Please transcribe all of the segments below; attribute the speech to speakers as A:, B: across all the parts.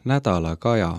A: Nädala Kaja.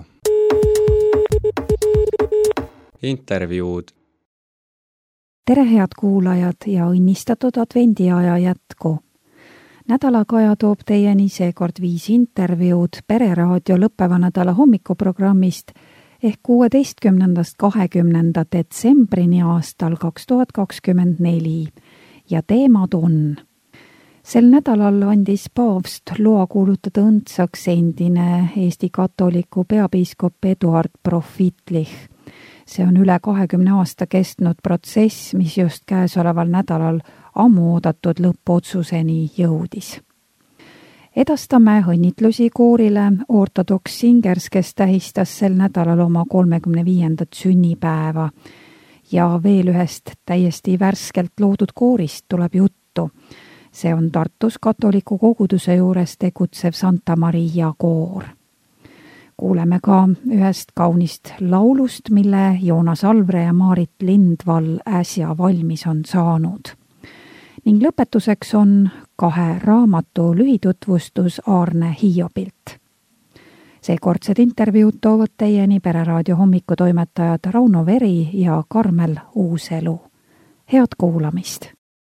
A: Intervjuud.
B: Tere head kuulajad ja õnnistatud advendiaja jätku. Nädala Kaja toob teieni seekord 5 intervjuud Pereraadio lõppeva nädala hommikuprogrammist ehk 16.–20. detsembrini aastal 2024 ja teemad on: sel nädalal andis paavst loa kuulutada õndsaks endine Eesti katoliku peapiiskop Eduard Profitlich. See on üle 20 aasta kestnud protsess, mis just käesoleval nädalal ammu oodatud lõppotsuseni jõudis. Edastame õnnitlusi koorile Orthodox Singers, kes tähistas sel nädalal oma 35. sünnipäeva. Ja veel ühest täiesti värskelt loodud koorist tuleb juttu. See on Tartus katoliku koguduse juures tegutsev Santa Maria koor. Kuuleme ka ühest kaunist laulust, mille Joonas Alvre ja Maarit Lindvall äsja valmis on saanud. Ning lõpetuseks on 2 raamatu lühitutvustus Aarne Hiobilt. Seekordsed intervjuud toovad teieni Pereraadio hommikutoimetajad Rauno Veri ja Karmel Uuselu. Head kuulamist!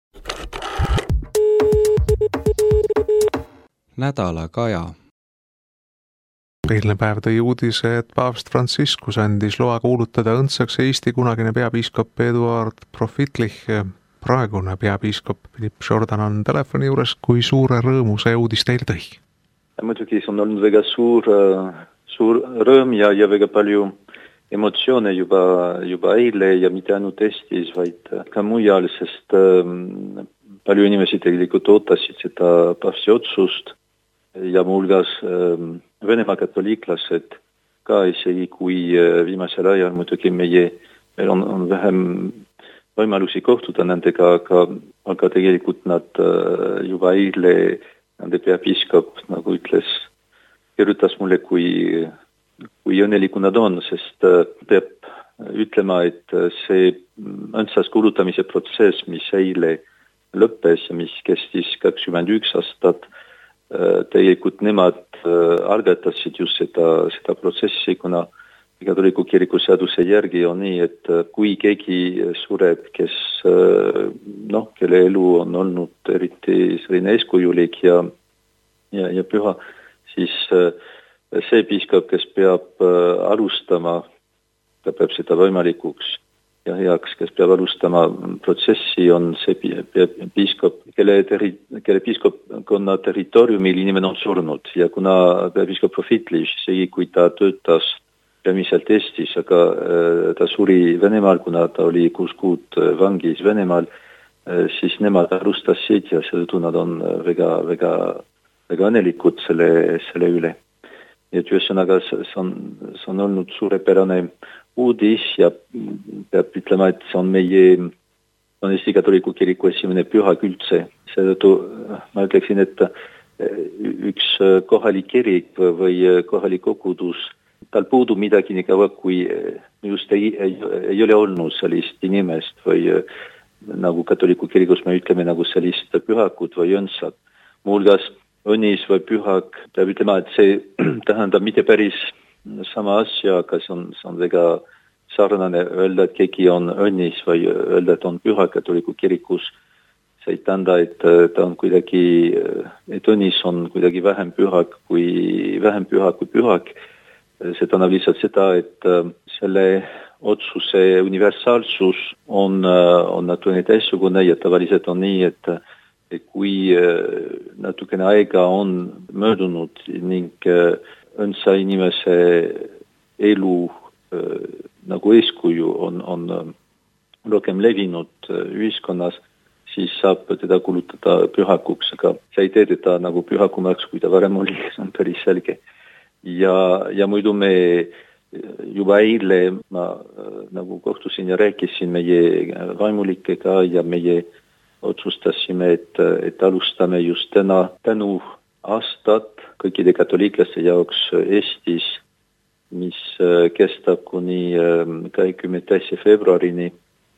A: Nädala Kaja.
C: Eilne päev tõi uudise, et paavst Franciscus andis loa kuulutada õndsaks Eesti kunagine peapiiskop Eduard Profitlich. Praegune peapiiskop Philipp Jordan on telefoni juures. Kui suure rõõmu see uudis teil tõi?
D: Muidugi see on olnud väga suur rõõm ja väga palju emotsioone juba eile ja mitte ainult Eestis, vaid ka mujal, sest palju inimesi tegelikult ootasid seda paavsti otsust ja muuhulgas Venemaa katoliiklased ka, isegi kui viimasel ajal muidugi meil on vähem võimalusi kohtuda nendega, aga tegelikult nad juba eile, nende peapiiskop, nagu ütles, kirjutas mulle, kui õnneliku nad on, sest peab ütlema, et see õndsaks kuulutamise protsess, mis eile lõppes ja mis kestis 21 aastat, tegelikult nemad algatasid just seda protsessi, kuna katoliku kiriku seaduse järgi on nii, et kui keegi sureb, kelle elu on olnud eriti selline eeskujulik ja püha, siis see piiskop, kes peab alustama, ta peab seda võimalikuks ja heaks, kes peab alustama protsessi, on see piiskop, kelle piiskopkonna territooriumil inimene on surnud. Ja kuna piiskop Profitlich, kui ta töötas peamiselt Eestis, aga ta suri Venemaal, kuna ta oli 6 kuud vangis Venemaal, siis nemad alustasid ja seetõttu nad on väga õnnelikud selle üle. Ja ühesõnaga see on olnud suurepärane uudis ja peab ütlema, et see on Eesti katoliku kiriku esimene pühak üldse. Seetõttu ma ütleksin, et üks kohalik kirik või kohalik kogudus, tal puudub midagi nii kaua, kui just ei ole olnud sellist inimest või nagu katoliku kirikus me ütleme nagu sellist pühakut või õndsat. Muuhulgas õnnis või pühak, peab ütlema, et see tähendab mitte päris sama asja, aga see on väga sarnane öelda, et keegi on õnnis või öelda, et on püha katoliku kirikus. See ei tähenda, et ta on kuidagi, et õnnis on kuidagi vähem püha kui pühak. See tähendab lihtsalt seda, et selle otsuse universaalsus on natukene teistsugune ja tavaliselt on nii, et kui natukene aega on möödunud ning õndsa inimese elu nagu eeskuju on rohkem levinud ühiskonnas, siis saab teda kuulutada pühakuks, aga sa ei tee teda nagu pühakumaks, kui ta varem oli, see on päris selge. Ja muidu me juba eile ma nagu kohtusin ja rääkisin meie vaimulikega ja meie otsustasime, et alustame just tänu aastat kõikide katoliiklaste jaoks Eestis, mis kestab kuni 22. veebruarini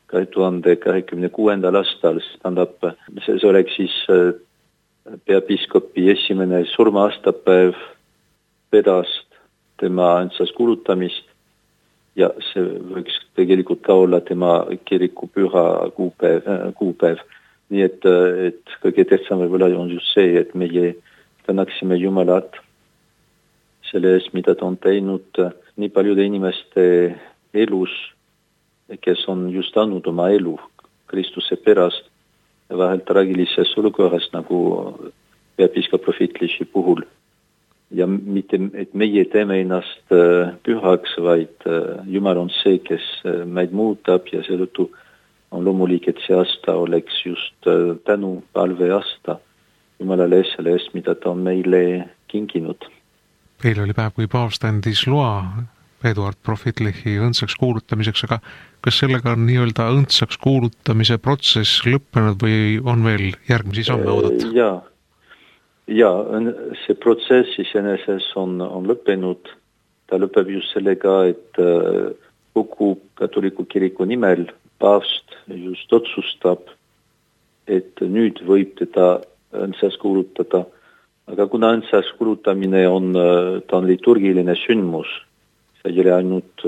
D: 2026. aastal. See oleks siis peapiiskopi esimene surma-aastapäev pärast tema õndsas kuulutamist ja see võiks tegelikult ka olla tema kirikupüha kuupäev. Nii et kõige tähtsam võib-olla on just see, et meie tänaksime Jumalat selle eest, mida ta on teinud nii paljude inimeste elus, kes on just andnud oma elu Kristuse pärast vahel traagilises olukorras nagu peapiiskop Profitliši puhul. Ja mitte, et meie teeme ennast pühaks, vaid Jumal on see, kes meid muutab ja seetõttu on loomulik, et see aasta oleks just tänu palve aasta Jumalale selle eest, mida ta on meile kinginud.
C: Eile oli päev, kui paavst andis loa Eduard Profitlichi õndsaks kuulutamiseks, aga kas sellega on nii-öelda õndsaks kuulutamise protsess lõppenud või on veel järgmisi samme oodata?
D: Ja, see protsess iseeneses on lõppenud. Ta lõpeb just sellega, et kogu katoliku kiriku nimel paavst just otsustab, et nüüd võib teda õndsaks kuulutada. Aga kuna õndsaks kuulutamine ta on liturgiline sündmus, see ei ole ainult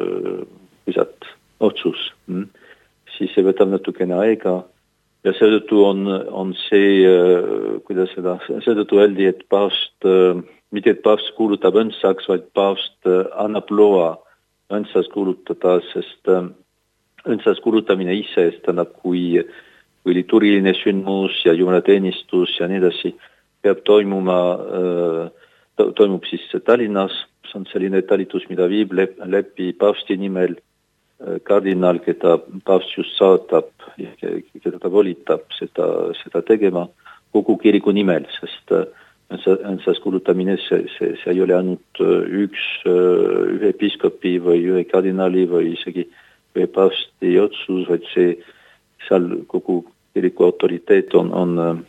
D: otsus, siis see võtab natukene aega. Ja seetõttu on see, kuidas seetõttu öeldi, et paavst, mitte et paavst kuulutab õndsaks, vaid paavst annab loa õndsaks kuulutada, sest õndsaks kuulutamine ise tähendab kui liturgiline sündmus ja jumalateenistus ja nii edasi peab toimub siis Tallinnas. See on selline talitus, mida viib läbi paavsti nimel kardinal, keda paavst just saatab, keda ta volitab seda tegema kogu kiriku nimel, sest õndsaks kuulutamine see ei ole ainult ühe episkopi või ühe kardinali või isegi ühe paavsti otsus, vaid seal kogu kiriku autoriteet on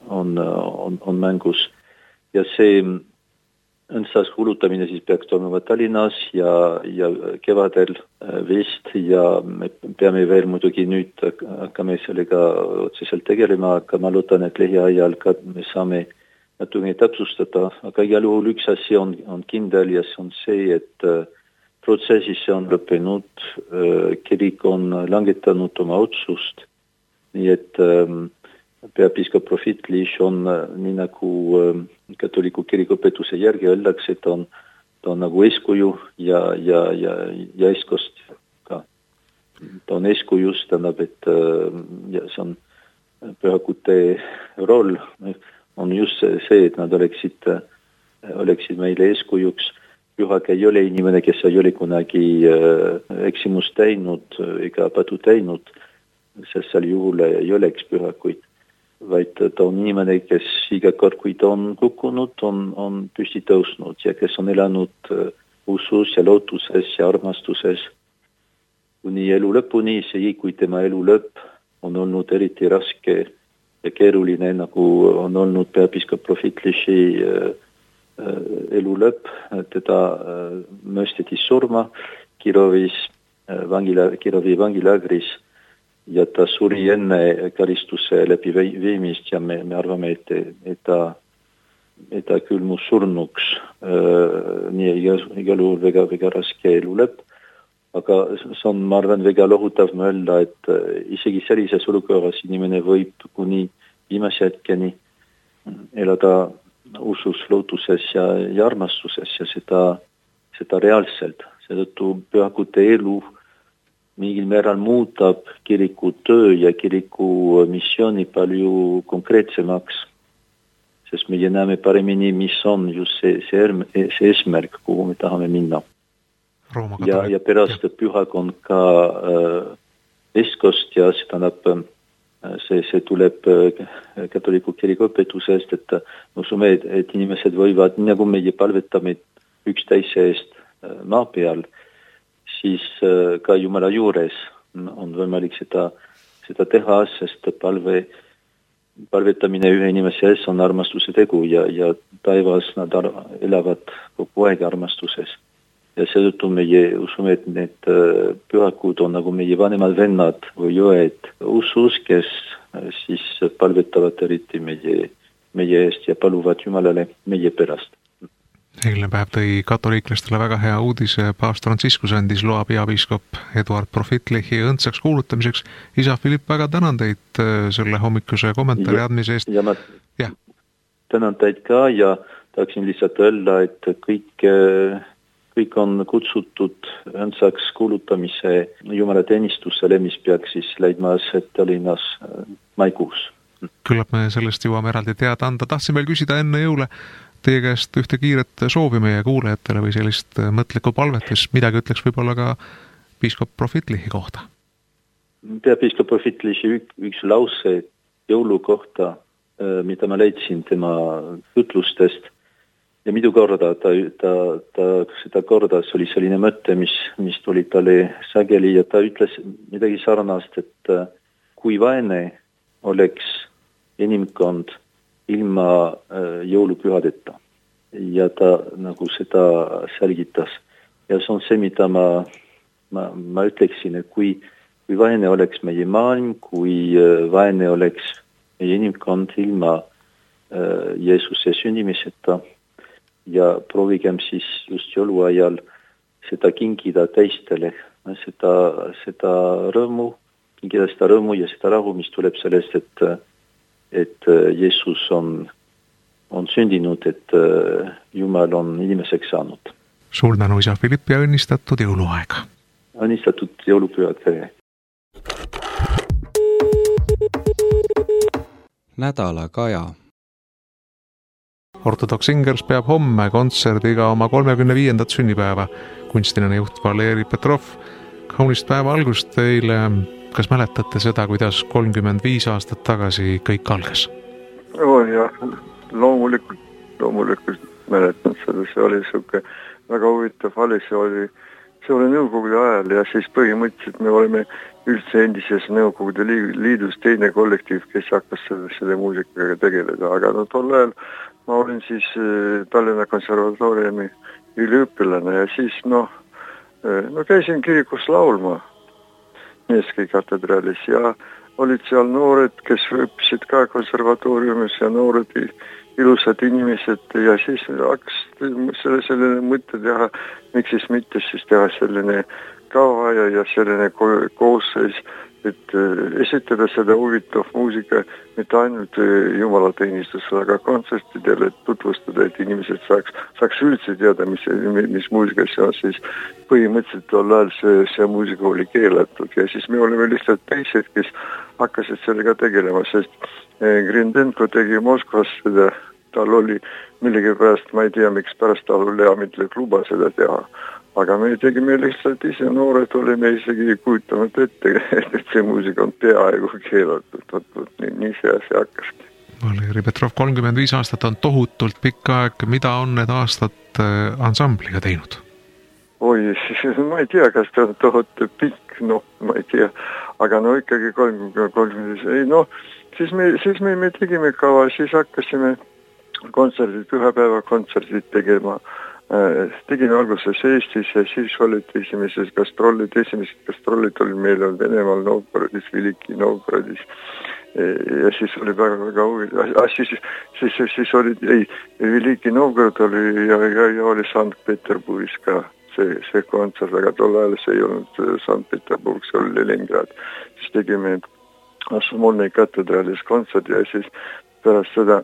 D: mängus. Ja see õndsaks kuulutamine siis peaks toimuma Tallinnas ja kevadel vist ja me peame veel muidugi nüüd hakkame sellega otseselt tegelema, aga ma loodan, et lähiajal ka me saame natukene täpsustada, aga igal juhul üks asi on kindel ja see on see, et protsessis see on lõppenud, kirik on langetanud oma otsust, nii et peapiiskop Profitlich on nii nagu katoliku kirikuõpetuse järgi öeldakse, et ta on nagu eeskuju ja eeskost ka. Ta on eeskujus, tähendab, et ja see on pühakute roll on just see, et nad oleksid meile eeskujuks. Pühak ei ole inimene, kes ei ole kunagi eksimust teinud ega patu teinud, sest seal juhul ei oleks pühakuid, vaid ta on inimene, kes iga kord, kui ta on kukkunud, on püsti tõusnud ja kes on elanud usus ja lootuses ja armastuses kuni elu lõpuni, isegi kui tema elu lõpp on olnud eriti raske ja keeruline, nagu on olnud peapiiskop Profitlichi elu lõpp, teda mõisteti surma Kirovi vangilaagris ja ta suri enne karistuse läbi viimist ja me arvame, et ta külmus surnuks. Nii igal juhul väga raske elu lõpp. Aga see on, ma arvan, väga lohutav mõelda, et isegi sellises olukorras inimene võib kuni viimase hetkeni elada usus, lootuses ja armastuses ja seda reaalselt. Seetõttu pühakute elu mingil määral muutab kiriku töö ja kiriku missiooni palju konkreetsemaks, sest meie näeme paremini, mis on just see eesmärk, kuhu me tahame minna. Ja pärast pühak on ka eeskost ja see tuleb katoliku kiriku õpetusest, et usume, et inimesed võivad, nagu meie palvetame üksteise eest maa peal, siis ka Jumala juures on võimalik seda teha, sest palvetamine ühe inimese ees on armastuse tegu ja taevas nad elavad kogu aeg armastuses. Ja seetõttu meie usume, et need pühakud on nagu meie vanemad vennad või õed usus, kes siis palvetavad eriti meie eest ja paluvad Jumalale meie pärast.
C: Eilne päev tõi katoliiklastele väga hea uudise. Paavst Franciscus andis loa peapiiskop Eduard Profitlichi õndsaks kuulutamiseks. Isa Philipp, väga tänan teid selle hommikuse kommentaari andmise eest.
D: Ja ma tänan teid ka ja tahaksin lihtsalt öelda, et kõik on kutsutud õndsaks kuulutamise jumalateenistusele, mis peaks siis leidma aset Tallinnas maikuus.
C: Küllap me sellest jõuame eraldi teada anda. Tahtsin veel küsida enne jõule teie käest ühte kiiret soovi meie kuulajatele või sellist mõtlikku palvet, mis midagi ütleks võib-olla ka piiskop Profitlichi kohta.
D: Peapiiskop Profitlichi üks lause jõulu kohta, mida ma leidsin tema jutlustest ja mitu korda ta seda kordas, oli selline mõte, mis tuli talle sageli ja ta ütles midagi sarnast, et kui vaene oleks inimkond ilma jõulupühadeta. Ja ta nagu seda selgitas. Ja see on see, mida ma ütleksin, et kui vaene oleks meie maailm, kui vaene oleks meie inimkond ilma Jeesuse sünnimiseta ja proovigem siis just jõuluajal seda kingida teistele, seda rõõmu, kingida seda rõõmu ja seda rahu, mis tuleb sellest, et Jeesus on sündinud, et Jumal on inimeseks saanud.
C: Suur tänu, isa Philipp, ja õnnistatud jõuluaega.
D: Õnnistatud jõulupühad kõige.
A: Nädala Kaja.
C: Ortodoks Ingers peab homme kontserdiga oma 35. sünnipäeva. Kunstilane juht Valeri Petrov. Kaunist päeva algust teile. Kas mäletate seda, kuidas 35 aastat tagasi kõik algas?
E: Jah, loomulikult mäletan seda. See oli siuke väga huvitav ali, see oli Nõukogude ajal ja siis põhimõtteliselt me oleme üldse endises Nõukogude liidus teine kollektiiv, kes hakkas selle muusikaga tegeleda, aga tol ajal ma olin siis Tallinna konservatooriumi üliõpilane ja siis käisin kirikus laulma Nevski katedraalis ja olid seal noored, kes õppisid ka konservatooriumis ja noored ilusad inimesed ja siis hakkas selline mõte teha, miks siis mitte siis teha selline kava ja selline koosseis, et esitada seda huvitav muusika mitte ainult jumalateenistusele, aga kontsertidele, et tutvustada, et inimesed saaks üldse teada, mis muusika see on, siis põhimõtteliselt tol ajal see muusika oli keelatud ja siis me olime lihtsalt teised, kes hakkasid sellega tegelema, sest Grindenko tegi Moskvas seda, tal oli millegipärast, ma ei tea, miks pärast tal oli ametlik luba seda teha. Aga me tegime lihtsalt ise, noored olime isegi kujutanud ette, et see muusika on peaaegu keelatud. Nii see hakkaski.
C: Valeri Petrov, 35 aastat on tohutult pikk aeg. Mida on need aastad ansambliga teinud?
E: Oi, ma ei tea, kas ta on tohutult pikk, ma ei tea. Aga ikkagi 35. Siis me tegime kava, siis hakkasime pühapäeva kontserdid tegema. Tegime alguses Eestis ja siis olid esimesed gastrolid olid meil on Venemaal Novgorodis, Veliki Novgorodis ja siis oli väga huvitav, siis olid, Veliki Novgorod oli ja oli Sankt-Peterburgis ka see kontsert, aga tol ajal see ei olnud Sankt-Peterburg, see oli Leningrad. Siis tegime Asmolnei katedraalis kontsert ja siis pärast seda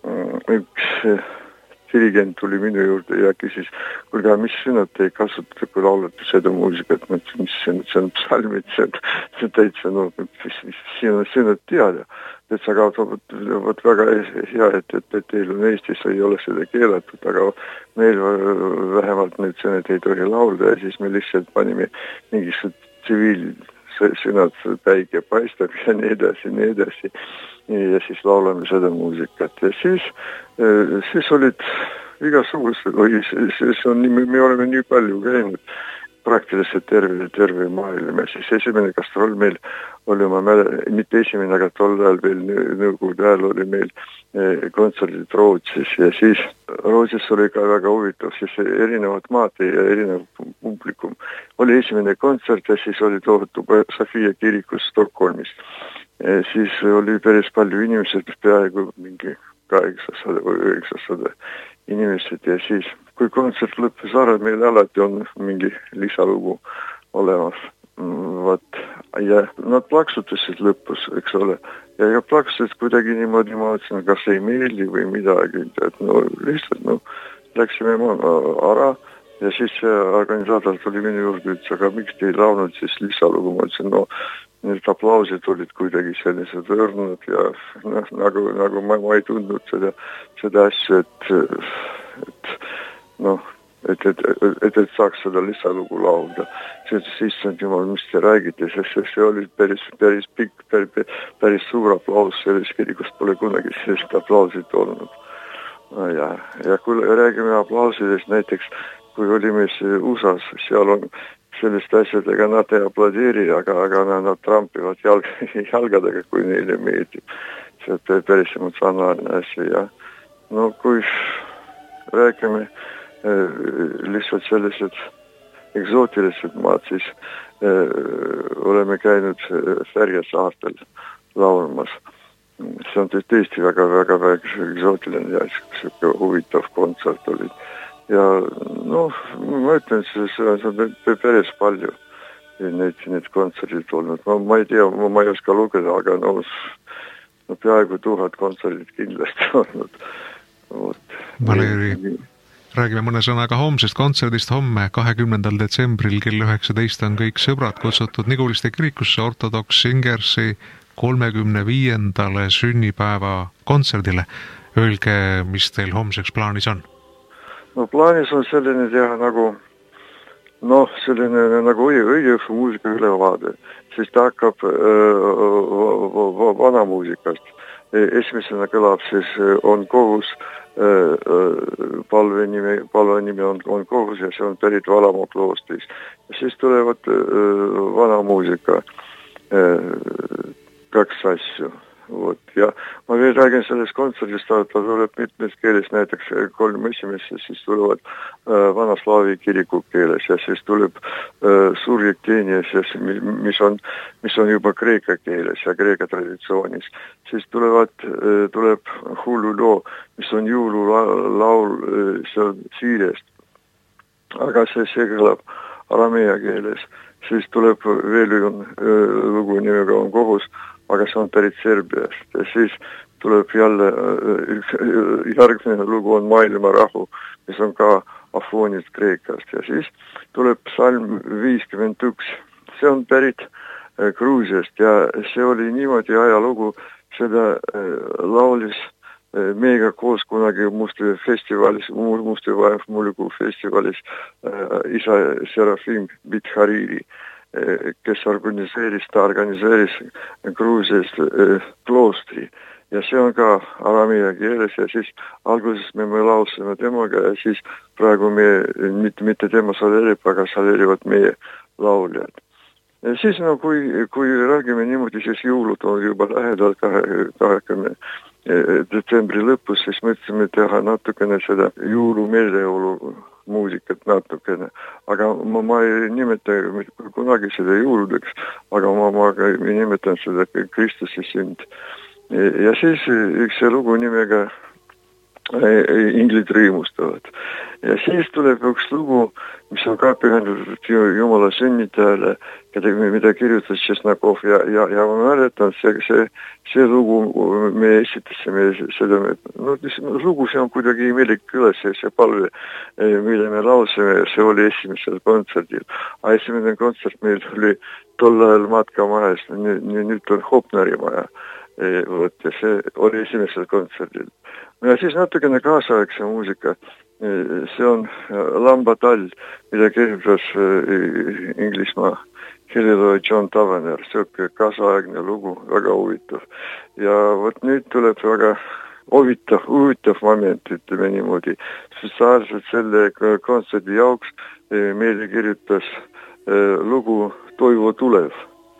E: üks dirigent tuli minu juurde ja küsis, kuulge, mis sõnad te kasutate, kui laulate seda muusikat, mis see on psalmid, see täitsa, siin on sõnad teada. Et aga võt väga hea, et teil on Eestis ei ole seda keelatud, aga meil vähemalt need sõnad ei tohi laulda ja siis me lihtsalt panime mingisugused tsiviilsõnad, päike paistab ja nii edasi. Ja siis laulame seda muusikat ja siis olid igasugused, me oleme nii palju käinud praktiliselt terve maailm ja siis esimene gastrol meil oli, mitte esimene, aga tol ajal veel Nõukogude ajal oli meil kontserdid Rootsis ja siis Rootsis oli ka väga huvitav, siis erinevad maad ja erinev publikum. Oli esimene kontsert ja siis oli tohutu Sofia kirikus Stockholmis. Siis oli päris palju inimesed, peaaegu mingi 800 või 900 inimesed ja siis, kui kontsert lõppes ära, meil alati on mingi lisalugu olemas. Vot, ja nad plaksutasid lõpus, eks ole, ja plaksutasid kuidagi niimoodi, ma ütlesin, kas ei meeldi või midagi, et no lihtsalt, läksime ära ja siis organisaator tuli minu juurde, ütles, aga miks te ei laulnud siis lisalugu, ma ütlesin, need aplausid olid kuidagi sellised õrnud ja nagu ma ei tundnud seda asja, et saaks seda lisalugu laulda. Siis issand jumal, mis te räägite, sest see oli päris pikk, päris suur aplaus, selles kirikust pole kunagi sellist aplausit olnud. Ja kui räägime aplausidest, näiteks kui olime USA-s, seal on sellist asjadega nad ei aplodeeri, aga nad trampivad jalgadega, kui neile meeldib. See on päris emotsionaalne asja ja kui räägime lihtsalt sellised eksootilised maad, siis oleme käinud Färja saartel laulmas. See on tõesti väga eksootiline ja siuke huvitav kontsert oli. Ja ma ütlen, see on päris palju neid kontserdid olnud. Ma ei tea, ma ei oska lugeda, aga peaaegu 1000 kontserdid kindlasti olnud.
C: Valeri, räägime mõne sõnaga homsest kontserdist. Homme 20. detsembril kell 19 on kõik sõbrad kutsutud Niguliste kirikusse Ortodoks Singersi 35. sünnipäeva kontserdile. Öelge, mis teil homseks plaanis on?
E: Plaanis on selline teha nagu õigeõhtu muusika ülevaade, siis ta hakkab vana muusikast. Esimesena kõlab siis on kohus, palve nimi on kohus ja see on pärit Valamaa kloostris. Ja siis tulevad vana muusika, 2 asju. Ja ma veel räägin sellest kontserdist, ta tuleb mitmes keeles, näiteks 3 esimesse, siis tulevad vanaslaavi kiriku keeles ja siis tuleb surjekteenias, mis on juba kreeka keeles ja kreeka traditsioonis. Siis tuleb hulluloo, mis on jõululaul, see on Siirest, aga see kõlab aramea keeles. Siis tuleb veel lugu nimega on kohus, aga see on pärit Serbiast. Ja siis tuleb jälle järgmine lugu on Maailma rahu, mis on ka afoonid Kreekast. Ja siis tuleb psalm 51. See on pärit Gruusiast ja see oli niimoodi ajalugu, seda laulis meiega koos kunagi Musti Vaev-Mulgu festivalis isa Serafim Bithariri, kes organiseeris Gruusias kloostri ja see on ka aramea keeles ja siis alguses me laulsime temaga ja siis praegu me mitte tema saleerib, aga saleerivad meie lauljad. Ja siis kui räägime niimoodi, siis jõulud on juba lähedal 20. detsembri lõpus, siis mõtlesime teha natukene seda jõulumeeleolu muusikat natukene, aga ma ei nimeta kunagi seda jõuludeks, aga ma nimetan seda Kristuse sünd. Ja siis üks lugu nimega Inglid rõõmustavad. Ja siis tuleb üks lugu, mis on ka pühendatud Jumala sünnitajale, mida kirjutas Česnakov ja ma mäletan, see lugu me esitasime seda, lugu see on kuidagi imelik kõlas ja see palve, mille me laulsime, see oli esimesel kontserdil. A esimene kontsert meil oli tol ajal Matkamajas, nüüd on Hopnari maja. Ja see oli esimesel kontserdil. Ja siis natukene kaasaegse muusika, see on Lambatall, mida kirjutas Inglismaa helilooja John Tavener, see kaasaegne lugu, väga huvitav. Ja vot nüüd tuleb väga huvitav moment, ütleme niimoodi. Spetsiaalselt selle kontserdi jaoks meile kirjutas lugu Toivo Tulev.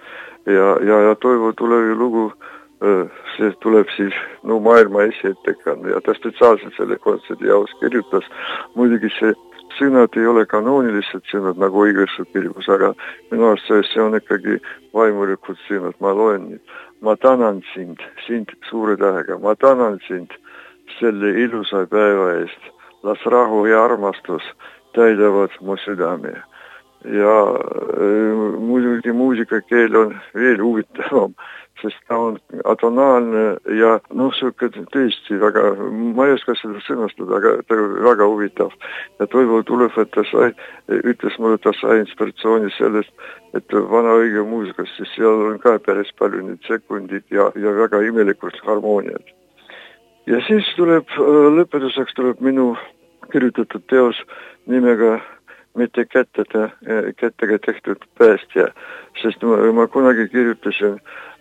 E: Ja Toivo Tulevi lugu see tuleb siis maailma esiettekanne ja ta spetsiaalselt selle kontserdi jaoks kirjutas. Muidugi see sõnad ei ole kanoonilised sõnad nagu õigesse kirikus, aga minu arust see on ikkagi vaimulikud sõnad. Ma loen nüüd. Ma tänan sind suure tähega. Ma tänan sind selle ilusa päeva eest. las rahu ja armastus täidavad mu südame. Ja muidugi muusikakeel on veel huvitavam, sest ta on atonaalne ja suke tõesti väga, ma ei oska seda sõnastada, aga ta on väga huvitav. Ja Toivo Tulev, et ütles mulle, ta sai inspiratsiooni sellest, et vana õige muusikas, siis seal on ka päris palju neid sekundid ja väga imelikult harmooniad. Ja siis lõpetuseks tuleb minu kirjutatud teos nimega mitte kättega tehtud päästja, sest ma kunagi kirjutasin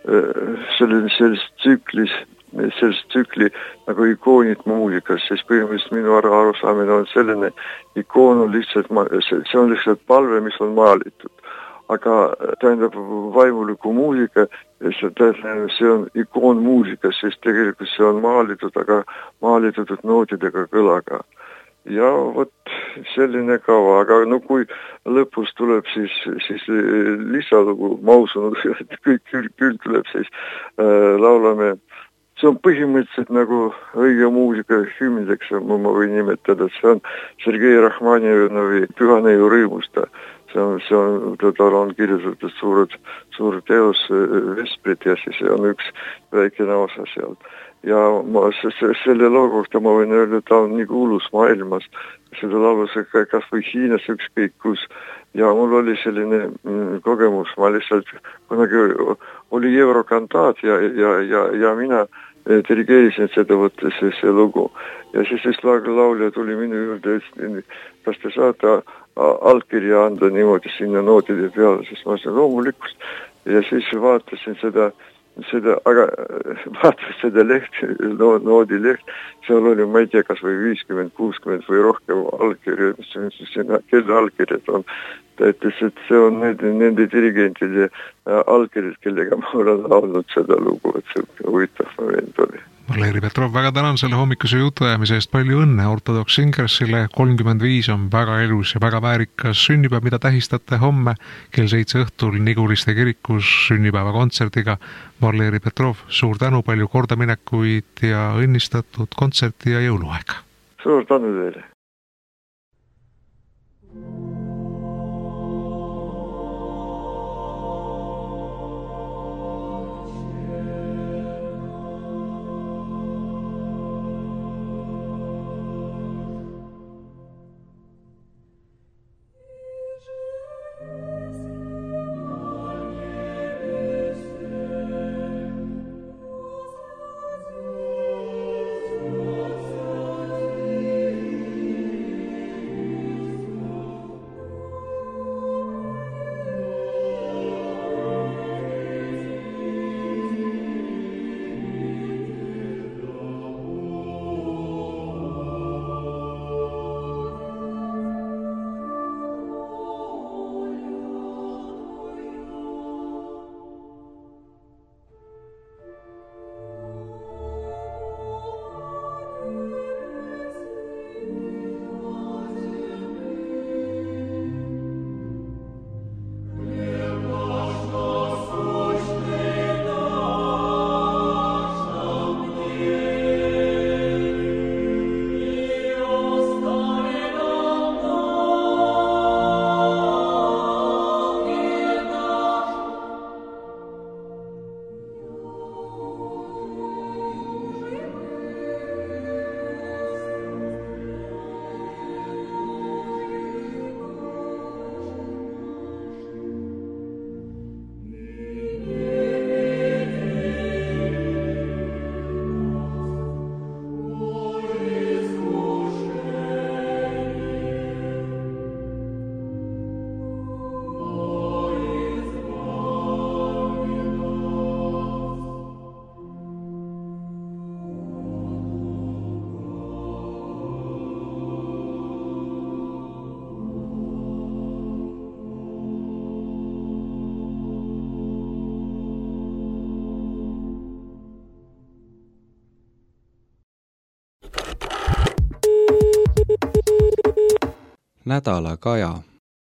E: sellest tsükli nagu ikoonid muusikas, siis põhimõtteliselt minu arusaamine on selline, ikoon on lihtsalt, see on lihtsalt palve, mis on maalitud. Aga tähendab vaimuliku muusika, see on ikoon muusikas, siis tegelikult see on maalitud, aga maalitud nootidega kõlaga. Ja vot selline kava, aga kui lõpus tuleb siis lisalugu, ma usun, et küll tuleb siis laulame. See on põhimõtteliselt nagu õige muusika hümnideks, ma võin nimetada, see on Sergei Rahmaninovi Püha neiu rõõmusta. Tal on kirjutatud suur teos Vesprit ja siis on üks väikene osa sealt. Ja selle loo kohta ma võin öelda, ta on nii kuulus maailmas, seda lauluse kas või Hiinas ükskõik kus. Ja mul oli selline kogemus, ma lihtsalt kunagi oli eurokantaat ja mina dirigeerisin seda võttes see lugu. Ja siis laulja tuli minu juurde, kas te saate allkirja anda niimoodi sinna nootide peale, siis ma ütlesin loomulikult. Ja siis vaatasin seda leht, noodi leht, seal oli, ma ei tea, kas või 50, 60 või rohkem allkirja, kelle allkirjad on. Ta ütles, et see on nende dirigentide allkirjad, kellega ma olen laulnud seda lugu, et see huvitav moment oli.
C: Valeri Petrov, väga tänan selle hommikuse jutuajamise eest, palju õnne Ortodoks Singersile, 35 on väga elus ja väga väärikas sünnipäev, mida tähistate homme kell 7 õhtul Niguliste kirikus sünnipäeva kontserdiga. Valeri Petrov, suur tänu, palju kordaminekuid ja õnnistatud kontserti ja jõuluaega.
E: Suur tänu teile.
A: Nädalakaja.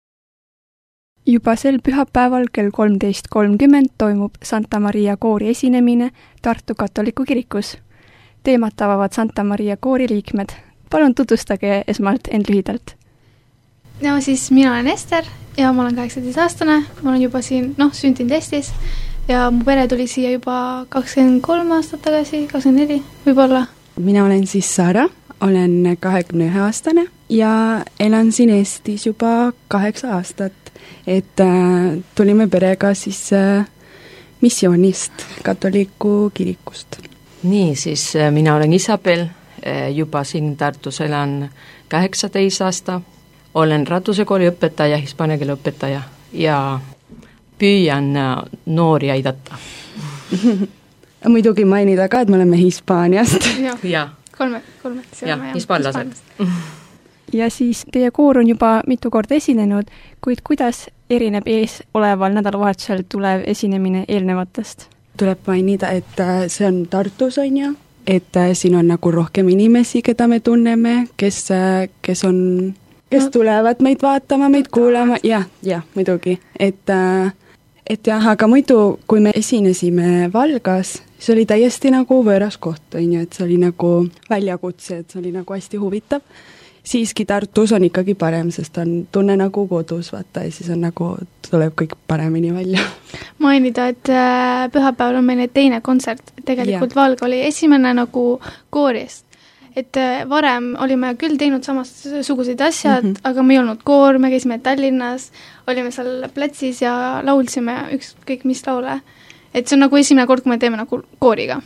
F: Juba sel pühapäeval kell 13.30 toimub Santa Maria koori esinemine Tartu katoliku kirikus. Teemat avavad Santa Maria koori liikmed. palun tutvustage esmalt end lühidalt.
G: No siis mina olen Ester ja ma olen 18-aastane, ma olen juba siin, sündinud Eestis ja mu pere tuli siia juba 23 aastat tagasi, 24 võib-olla.
H: Mina olen siis Sara, olen 21-aastane ja elan siin Eestis juba 8 aastat, et tulime perega siis missioonist, katoliku kirikust.
I: Nii, siis mina olen Isabel, juba siin Tartus elan 18 aasta, olen Ratuse kooli õpetaja, hispaania keele õpetaja ja püüan noori aidata.
H: Muidugi mainida ka, et me oleme Hispaaniast.
I: Ja.
G: Kolme.
I: Ja, hispaanlased.
F: Ja siis teie koor on juba mitu korda esinenud, kuid kuidas erineb ees oleval nädalavahetusel tulev esinemine eelnevatest?
H: Tuleb mainida, et see on Tartus, on ju, et siin on nagu rohkem inimesi, keda me tunneme, kes tulevad meid vaatama, meid kuulama, ja muidugi, et jah, aga muidu, kui me esinesime Valgas, see oli täiesti nagu võõras koht, on ju, et see oli nagu väljakutse, et see oli nagu hästi huvitav. Siiski Tartus on ikkagi parem, sest on tunne nagu kodus, vaata, ja siis on nagu, tuleb kõik paremini välja.
G: Mainida, et pühapäeval on meil teine kontsert, tegelikult Valga oli esimene nagu koorist. Et varem olime küll teinud samasugused asjad, aga me ei olnud koor, me käisime Tallinnas, olime seal platsis ja laulsime ükskõik mis laule. Et see on nagu esimene kord, kui me teeme nagu kooriga.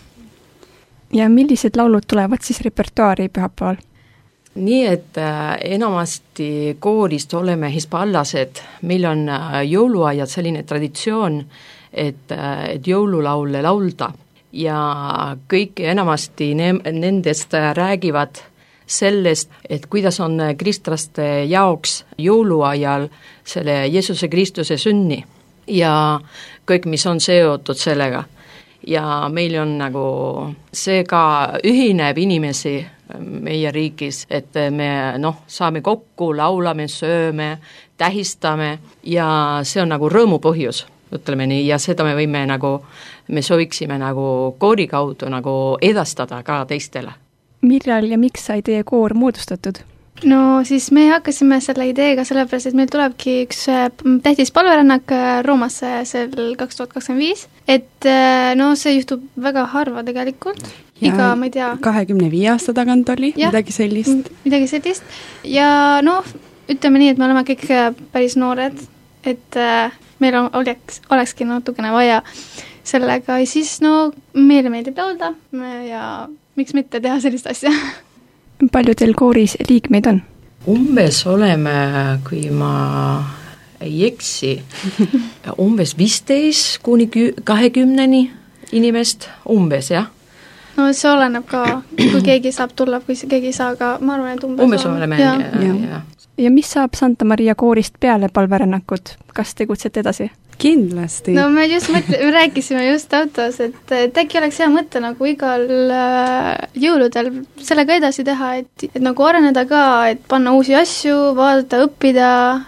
F: Ja millised laulud tulevad siis repertuaari pühapäeval?
I: Nii, et enamasti koorist oleme hispaanlased, meil on jõuluajad selline traditsioon, et jõululaule laulda. Ja kõik enamasti nendest räägivad sellest, et kuidas on kristlaste jaoks jõuluajal selle Jeesuse Kristuse sünni ja kõik, mis on seotud sellega. Ja meil on nagu see ka ühineb inimesi meie riigis, et me saame kokku, laulame, sööme, tähistame ja see on nagu rõõmupõhjus, ütleme nii, ja seda me võime nagu, me sooviksime nagu koori kaudu nagu edastada ka teistele.
F: Millal ja miks sai teie koor moodustatud?
G: No siis me hakkasime selle ideega sellepärast, et meil tulebki üks tähtis palverännak Roomasse sel 2025, et see juhtub väga harva tegelikult, iga, ma ei tea
H: 25 aasta tagant oli, midagi sellist.
G: Ja ütleme nii, et me oleme kõik päris noored, et meil olekski natukene vaja sellega ja siis meile meeldib laulda ja miks mitte teha sellist asja.
F: Palju teil kooris liikmeid on?
I: Umbes oleme, kui ma ei eksi, umbes 15 kuni 20 inimest, umbes, jah.
G: No see oleneb ka, kui keegi saab tulla, kui keegi ei saa, aga ma arvan, et umbes
I: oleme.
F: Ja mis saab Santa Maria koorist peale palverännakut? Kas tegutsete edasi?
H: Kindlasti.
G: No me rääkisime just autos, et äkki oleks hea mõte nagu igal jõuludel sellega edasi teha, et nagu areneda ka, et panna uusi asju, vaadata, õppida,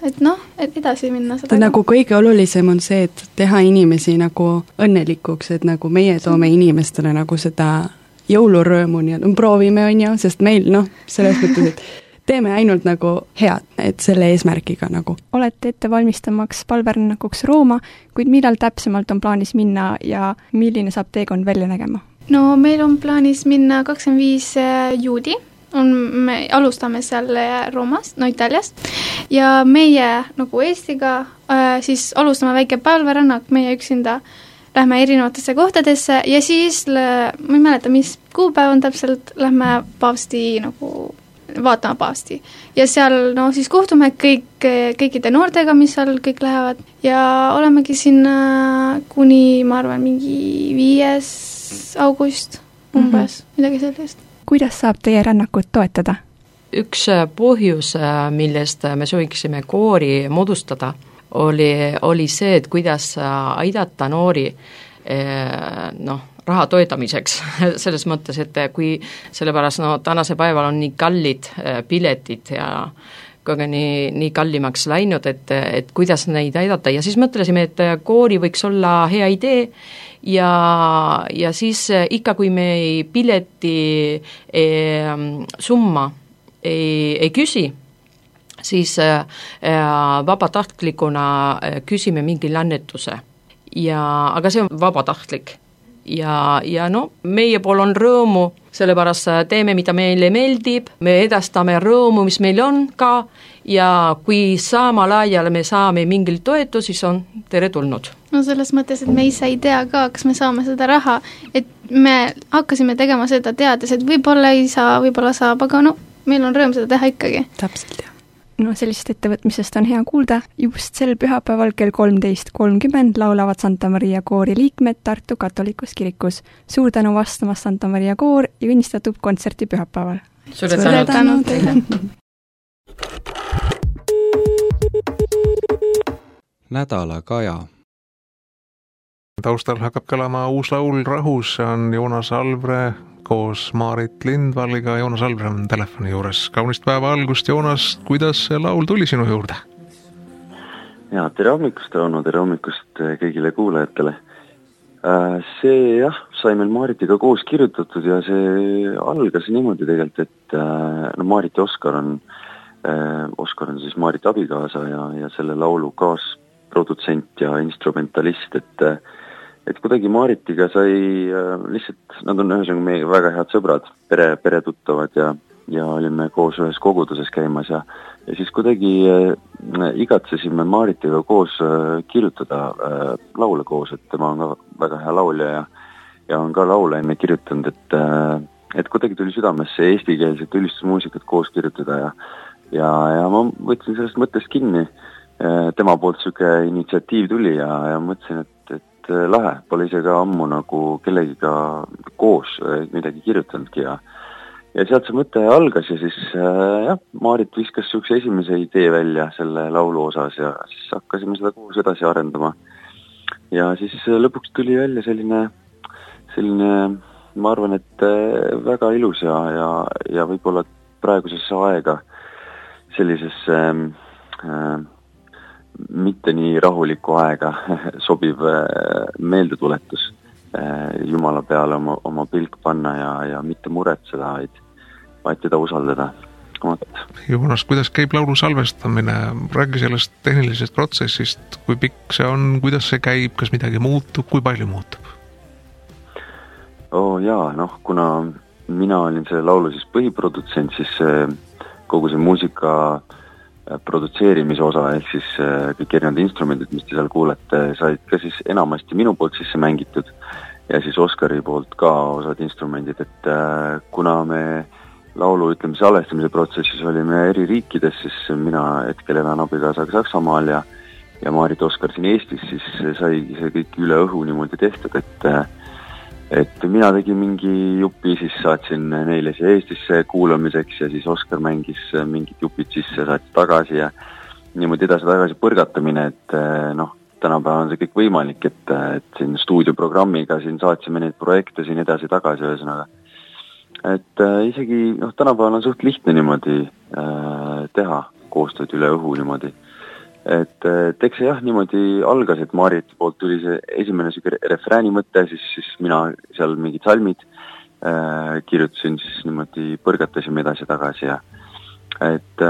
G: et edasi minna.
H: Nagu kõige olulisem on see, et teha inimesi nagu õnnelikuks, et nagu meie toome inimestele nagu seda jõulurõõmu, nii et proovime, on ju, sest meil selles mõttes, et teeme ainult nagu head, et selle eesmärgiga nagu.
F: Olete ette valmistamaks palverännakuks Rooma, kuid millal täpsemalt on plaanis minna ja milline saab teekond välja nägema?
G: No meil on plaanis minna 25 juudi, me alustame seal Roomas, Itaaliast, ja meie nagu Eestiga siis alustame väike palverännak, meie üksinda lähme erinevatesse kohtadesse ja siis, ma ei mäleta, mis kuupäev on täpselt, lähme paavsti nagu vaatama paavsti. Ja seal siis kohtume kõikide noortega, mis seal kõik lähevad ja olemegi sinna kuni, ma arvan, mingi 5. august umbes, midagi sellist.
F: Kuidas saab teie rännakut toetada?
I: Üks põhjus, millest me sooviksime koori moodustada, oli see, et kuidas aidata noori raha toetamiseks, selles mõttes, et kui sellepärast tänase päeval on nii kallid piletid ja kogu nii kallimaks läinud, et kuidas neid aidata ja siis mõtlesime, et koori võiks olla hea idee ja siis ikka, kui me pileti summa ei küsi, siis vabatahtlikuna küsime mingil annetuse aga see on vabatahtlik ja no meie pool on rõõmu, sellepärast teeme, mida meile meeldib, me edastame rõõmu, mis meil on ka ja kui samal ajal me saame mingil toetus, siis on tere tulnud.
G: No selles mõttes, et me ise ei tea ka, kas me saame seda raha, et me hakkasime tegema seda teades, et võib-olla ei saa, võib-olla saab, aga no meil on rõõm seda teha ikkagi.
H: Täpselt, jah.
F: No sellisest ettevõtmisest on hea kuulda. Just sel pühapäeval kell 13.30 laulavad Santa Maria koori liikmed Tartu katolikus kirikus. Suur tänu vastamast Santa Maria koor ja õnnistatud kontserti pühapäeval.
I: Suur tänu teile.
A: Nädala kaja.
C: Taustal hakkab kõlama uus laul Rahus, see on Joonas Alvre koos Maarit Lindvalliga. Joonas Alvre on telefoni juures. Kaunist päeva algust, Joonas, kuidas see laul tuli sinu juurde?
J: Ja, tere hommikust, Rauno, tere hommikust kõigile kuulajatele. See jah, sai meil Maaritiga koos kirjutatud ja see algas niimoodi tegelikult, et no Maarit ja Oskar on siis Maarit abikaasa ja selle laulu kaasprodutsent ja instrumentalist, et kuidagi Maaritiga sai lihtsalt, nad on ühesõnaga meie väga head sõbrad, peretuttavad ja olime koos ühes koguduses käimas ja siis kuidagi igatsesime Maaritiga koos kirjutada laule koos, et tema on ka väga hea laulja ja on ka laule enne kirjutanud, et kuidagi tuli südamesse eestikeelset ülistusmuusikat koos kirjutada ja ma võtsin sellest mõttest kinni. Tema poolt siuke initsiatiiv tuli ja mõtlesin, et lahe, pole ise ka ammu nagu kellegiga koos midagi kirjutanudki ja sealt see mõte algas ja siis Maarit viskas siukse esimese idee välja selle laulu osas ja siis hakkasime seda koos edasi arendama ja siis lõpuks tuli välja selline ma arvan, et väga ilus ja võib-olla praegusesse aega sellisesse mitte nii rahulikku aega sobiv meeldetuletus Jumala peale oma pilk panna ja mitte muretseda, vaid teda usaldada.
C: Joonas, kuidas käib laulu salvestamine? Räägi sellest tehnilisest protsessist, kui pikk see on, kuidas see käib, kas midagi muutub, kui palju muutub?
J: Kuna mina olin selle laulu siis põhiprodutsent, siis kogu see muusika produtseerimise osa, ehk siis kõik erinevad instrumendid, mis te seal kuulete, said ka siis enamasti minu poolt sisse mängitud ja siis Oskari poolt ka osad instrumendid, et kuna me laulu, salvestamise protsessis olime eri riikides, siis mina hetkel elan abikaasaga Saksamaal ja Maarit Oskar siin Eestis, siis sai see kõik üle õhu niimoodi tehtud, et mina tegin mingi jupi, siis saatsin neile siia Eestisse kuulamiseks ja siis Oskar mängis mingid jupid sisse, saatis tagasi ja niimoodi edasi-tagasi põrgatamine, et tänapäeval on see kõik võimalik, et siin stuudioprogrammiga siin saatsime neid projekte siin edasi-tagasi ühesõnaga. Et isegi tänapäeval on suht lihtne niimoodi teha koostööd üle õhu niimoodi. Et eks see niimoodi algas, et Maarit poolt tuli see esimene refrääni mõte, siis mina seal mingid salmid kirjutasin, siis niimoodi põrgatasime edasi-tagasi ja et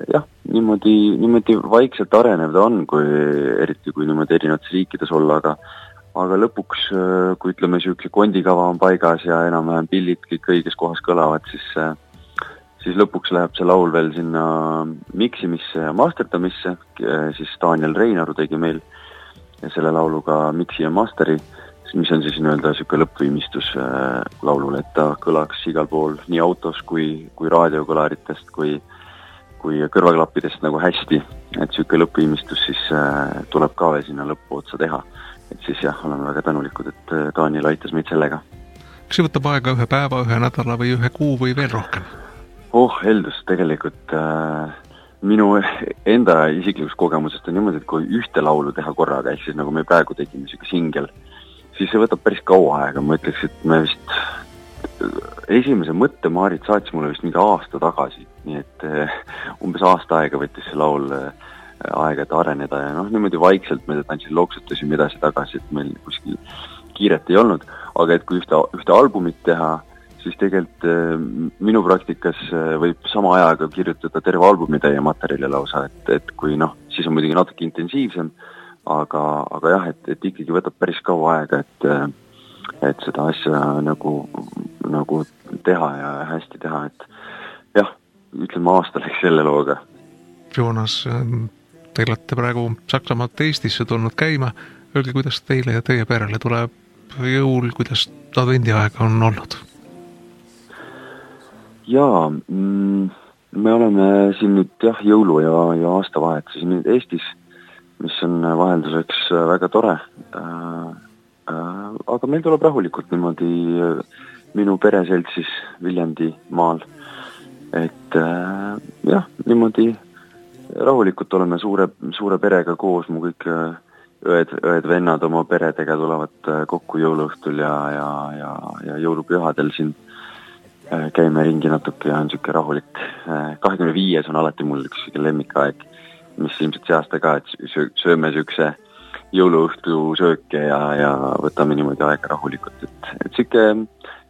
J: niimoodi vaikselt arenev ta on, eriti kui niimoodi erinevates riikides olla, aga lõpuks, kui ütleme siuke kondikava on paigas ja enam-vähem pillid kõik õiges kohas kõlavad, siis lõpuks läheb see laul veel sinna miksimisse ja masterdamisse, siis Daniel Reinaru tegi meil selle lauluga miksi ja masteri, mis on siis nii-öelda siuke lõppviimistus laulule, et ta kõlaks igal pool nii autos kui raadiokõlaritest kui kõrvaklappidest nagu hästi, et siuke lõppviimistus siis tuleb ka veel sinna lõppu otsa teha, et siis oleme väga tänulikud, et Daniel aitas meid sellega.
C: Kas see võtab aega ühe päeva, ühe nädala või ühe kuu või veel rohkem?
J: Heldus, tegelikult minu enda isiklikust kogemusest on niimoodi, et kui ühte laulu teha korraga, ehk siis nagu me praegu tegime siuke singel, siis see võtab päris kaua aega, ma ütleks, et me vist esimese mõtte Maarit saatis mulle vist mingi aasta tagasi, nii et umbes aasta aega võttis see laul aega, et areneda ja niimoodi vaikselt me loksutasime edasi-tagasi, et meil kuskil kiiret ei olnud, aga et kui ühte albumit teha, siis tegelikult minu praktikas võib sama ajaga kirjutada terve albumitäie materjali lausa, et kui siis on muidugi natuke intensiivsem, aga jah, et ikkagi võtab päris kaua aega, et seda asja nagu teha ja hästi teha, et jah, ütleme aasta läks selle looga.
C: Joonas, te olete praegu Saksamaalt Eestisse tulnud käima, öelge, kuidas teile ja teie perele tuleb jõul, kuidas advendiaega on olnud? Jaa,
J: me oleme siin nüüd jõulu ja aastavahetusi nüüd Eestis, mis on vahelduseks väga tore, aga meil tuleb rahulikult niimoodi minu pereseltsis Viljandi maal, et jah, niimoodi rahulikult oleme suure perega koos, mu kõik õed-vennad oma peredega tulevad kokku jõuluõhtul ja jõulupühadel siin käime ringi natuke ja on niisugune rahulik. 25. on alati mul üks lemmikaeg, mis ilmselt see aasta ka, et sööme niisuguse jõuluõhtu sööke ja võtame niimoodi aega rahulikult, et niisugune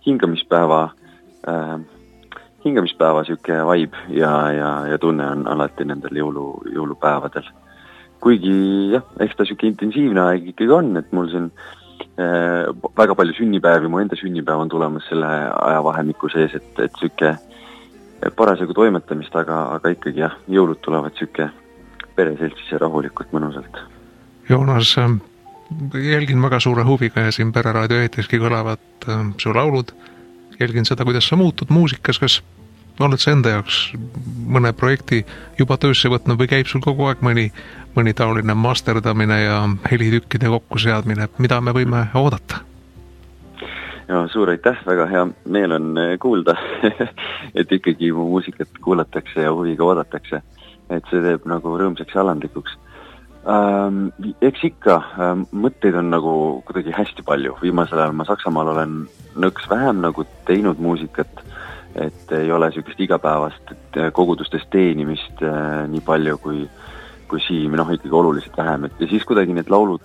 J: hingamispäeva niisugune vibe ja tunne on alati nendel jõulupäevadel. Kuigi jah, eks ta niisugune intensiivne aeg ikkagi on, et mul siin väga palju sünnipäevi, mu enda sünnipäev on tulemas selle ajavahemiku sees, et niisugune parasjagu toimetamist, aga ikkagi jah, jõulud tulevad niisugune pereseltsis ja rahulikult mõnusalt.
C: Joonas, jälgin väga suure huviga ja siin Pereraadio eetriski kõlavad su laulud. Jälgin seda, kuidas sa muutud muusikas, kas oled sa enda jaoks mõne projekti juba töösse võtnud või käib sul kogu aeg mõni taoline masterdamine ja helitükkide kokkuseadmine, mida me võime oodata?
J: Ja, suur aitäh, väga hea meel on kuulda, et ikkagi mu muusikat kuulatakse ja huviga oodatakse, et see teeb nagu rõõmsaks ja alandlikuks. Eks ikka, mõtteid on nagu kuidagi hästi palju. Viimasel ajal ma Saksamaal olen nõks vähem nagu teinud muusikat, et ei ole niisugust igapäevast kogudustest teenimist nii palju kui siin, ikkagi oluliselt vähem. Ja siis kuidagi need laulud,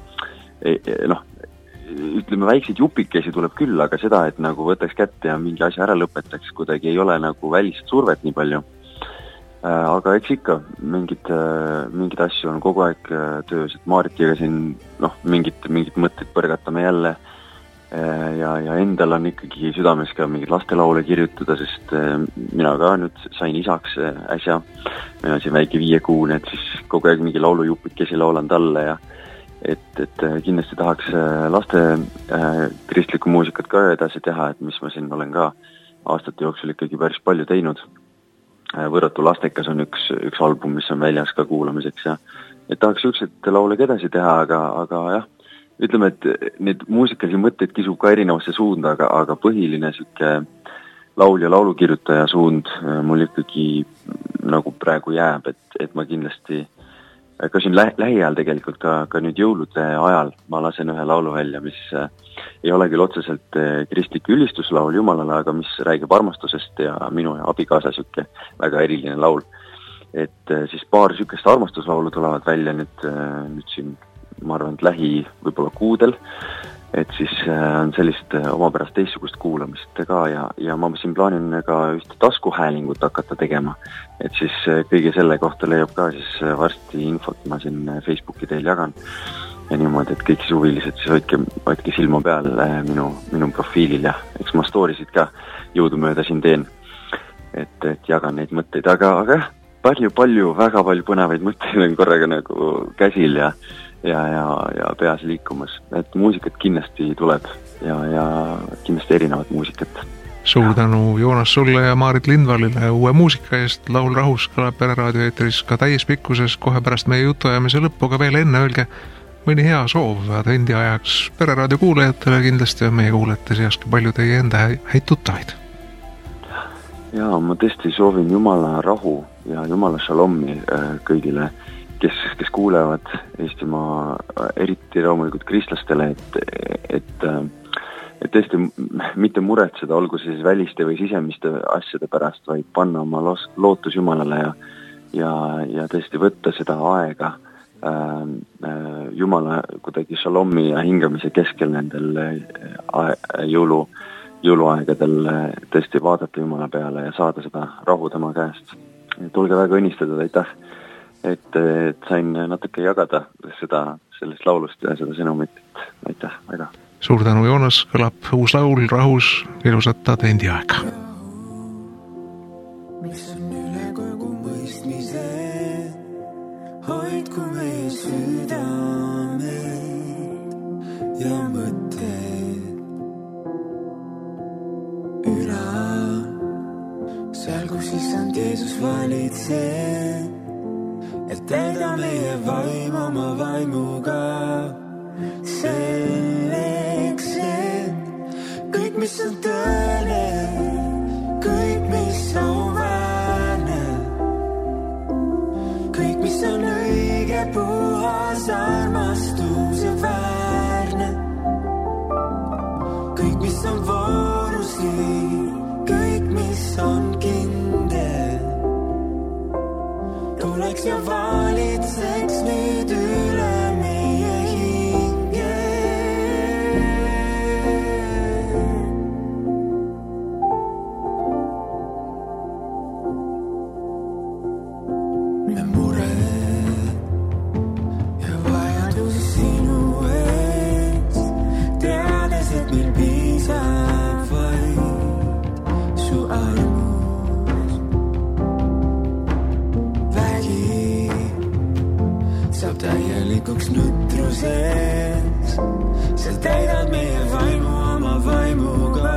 J: ütleme väikseid jupikesi tuleb küll, aga seda, et nagu võtaks kätte ja mingi asja ära lõpetaks, kuidagi ei ole nagu välist survet nii palju. Aga eks ikka mingid asju on kogu aeg töös, et Maaritiga siin mingid mõtted põrgatame jälle ja endal on ikkagi südames ka mingid lastelaule kirjutada, sest mina ka nüüd sain isaks äsja, meil on siin väike 5-kuune, et siis kogu aeg mingi laulujupikesi laulan talle ja et kindlasti tahaks laste kristlikku muusikat ka edasi teha, et mis ma siin olen ka aastate jooksul ikkagi päris palju teinud. Võrratu lastekas on üks album, mis on väljas ka kuulamiseks ja et tahaks niisugused laule edasi teha, aga jah, ütleme, et need muusikalisi mõtteid kisub ka erinevasse suunda, aga põhiline niisugune laul ja laulukirjutaja suund mul ikkagi nagu praegu jääb, et ma kindlasti ka siin lähiajal tegelikult ka nüüd jõulude ajal ma lasen ühe laulu välja, mis ei ole küll otseselt kristlik ülistuslaul Jumalale, aga mis räägib armastusest ja minu abikaasa niisugune väga eriline laul. Et siis paar niisugust armastuslaulu tulevad välja nüüd siin, ma arvan, et võib-olla kuudel, et siis on sellist omapärast teistsugust kuulamist ka ja ma siin plaanin ka ühte taskuhäälingut hakata tegema, et siis kõige selle kohta leiab ka siis varsti infot, ma siin Facebooki teel jagan ja niimoodi, et kõik suvilised siis hoidke silma peal minu profiilil ja eks ma storysid ka jõudumööda siin teen, et jagan neid mõtteid, aga jah, palju, väga palju põnevaid mõtteid on korraga nagu käsil ja peas liikumas, et muusikat kindlasti tuleb ja kindlasti erinevat muusikat.
C: Suur tänu, Joonas, sulle ja Maarit Lindvalile uue muusika eest. Laul rahus kõlab Pereraadio eetris ka täies pikkuses kohe pärast meie jutuajamise lõppu, aga veel enne öelge mõni hea soov advendi ajaks Pereraadio kuulajatele, kindlasti on meie kuulajate seas ka palju teie enda häid tuttavaid.
J: Ja ma tõesti soovin Jumala rahu ja Jumala šalomi kõigile, kes kuulevad Eestimaa, eriti loomulikult kristlastele, et tõesti mitte muretseda, olgu siis väliste või sisemiste asjade pärast, vaid panna oma lootus Jumalale ja tõesti võtta seda aega Jumala kuidagi šalomi ja hingamise keskel nendel jõuluaegadel tõesti vaadata Jumala peale ja saada seda rahu tema käest. Tulge väga õnnistatud, aitäh, et sain natuke jagada sellest laulust ja seda sõnumit, aitäh väga.
C: Suur tänu, Joonas, kõlab uus laul rahus, ilusat advendiaega.
K: Mis on üle kogu mõistmise, hoidku meie südamed ja mõtted üla, seal kus issand Jeesus valitseb, et täida meie vaim oma vaimuga, selleks, et kõik, mis on tõene, kõik, mis on väärne, kõik, mis on õige, puhas, armastuse väärne, kõik, mis on vooruslik, kõik, mis on kindel, tuleks ja valitseks nüüd üle meie hinge. Me mure ja vajadus sinu eest, teades, et meil piisab vaid su armus. Vägi saab täielikuks nutruses, seal täidad meie vaimu oma vaimuga,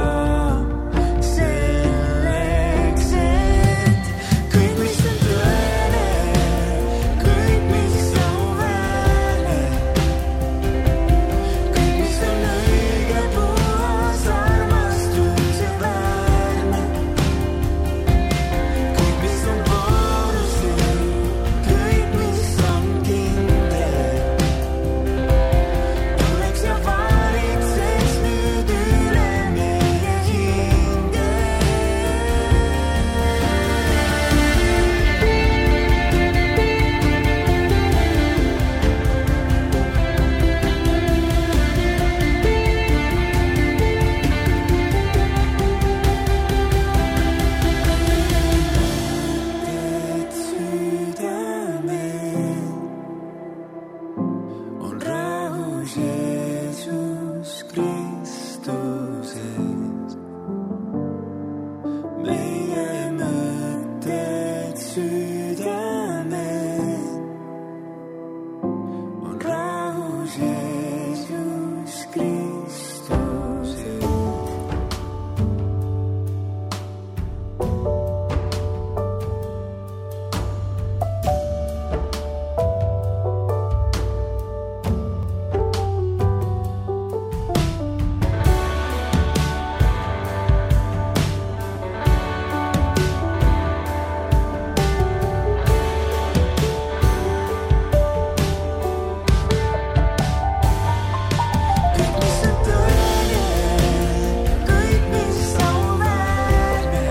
K: selleks, et kõik, mis on tõene, kõik, mis on väärne, kõik, mis on õige, puhas, armastuse väärne, kõik, mis on vooruslik, kõik, mis on kindel, tuleks ja valitseks nüüd üle meie hinge. Et südamel on rahus Jeesus Kristuses, meie mõtted südamel on rahus Jeesus Kristuses. Kõik, mis on tõene, kõik, mis on väärne,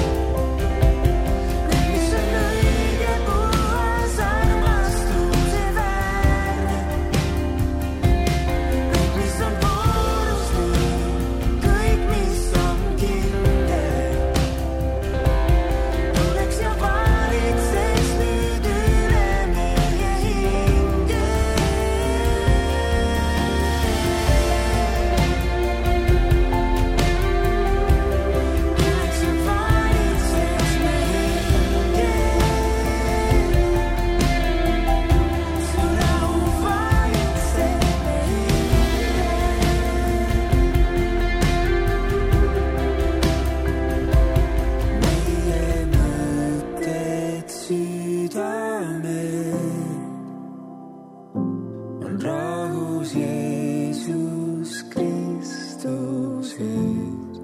K: kõik, mis on õige, puhas, armastuse väärne, kõik, mis on vooruslik, kõik, mis on kindel, tuleks ja valitseks nüüd üle meie hinge. Tuleks ja valitseks meie hinge. Su rahu valitseb meie mõtted südamel on rahus Jeesus Kristuses.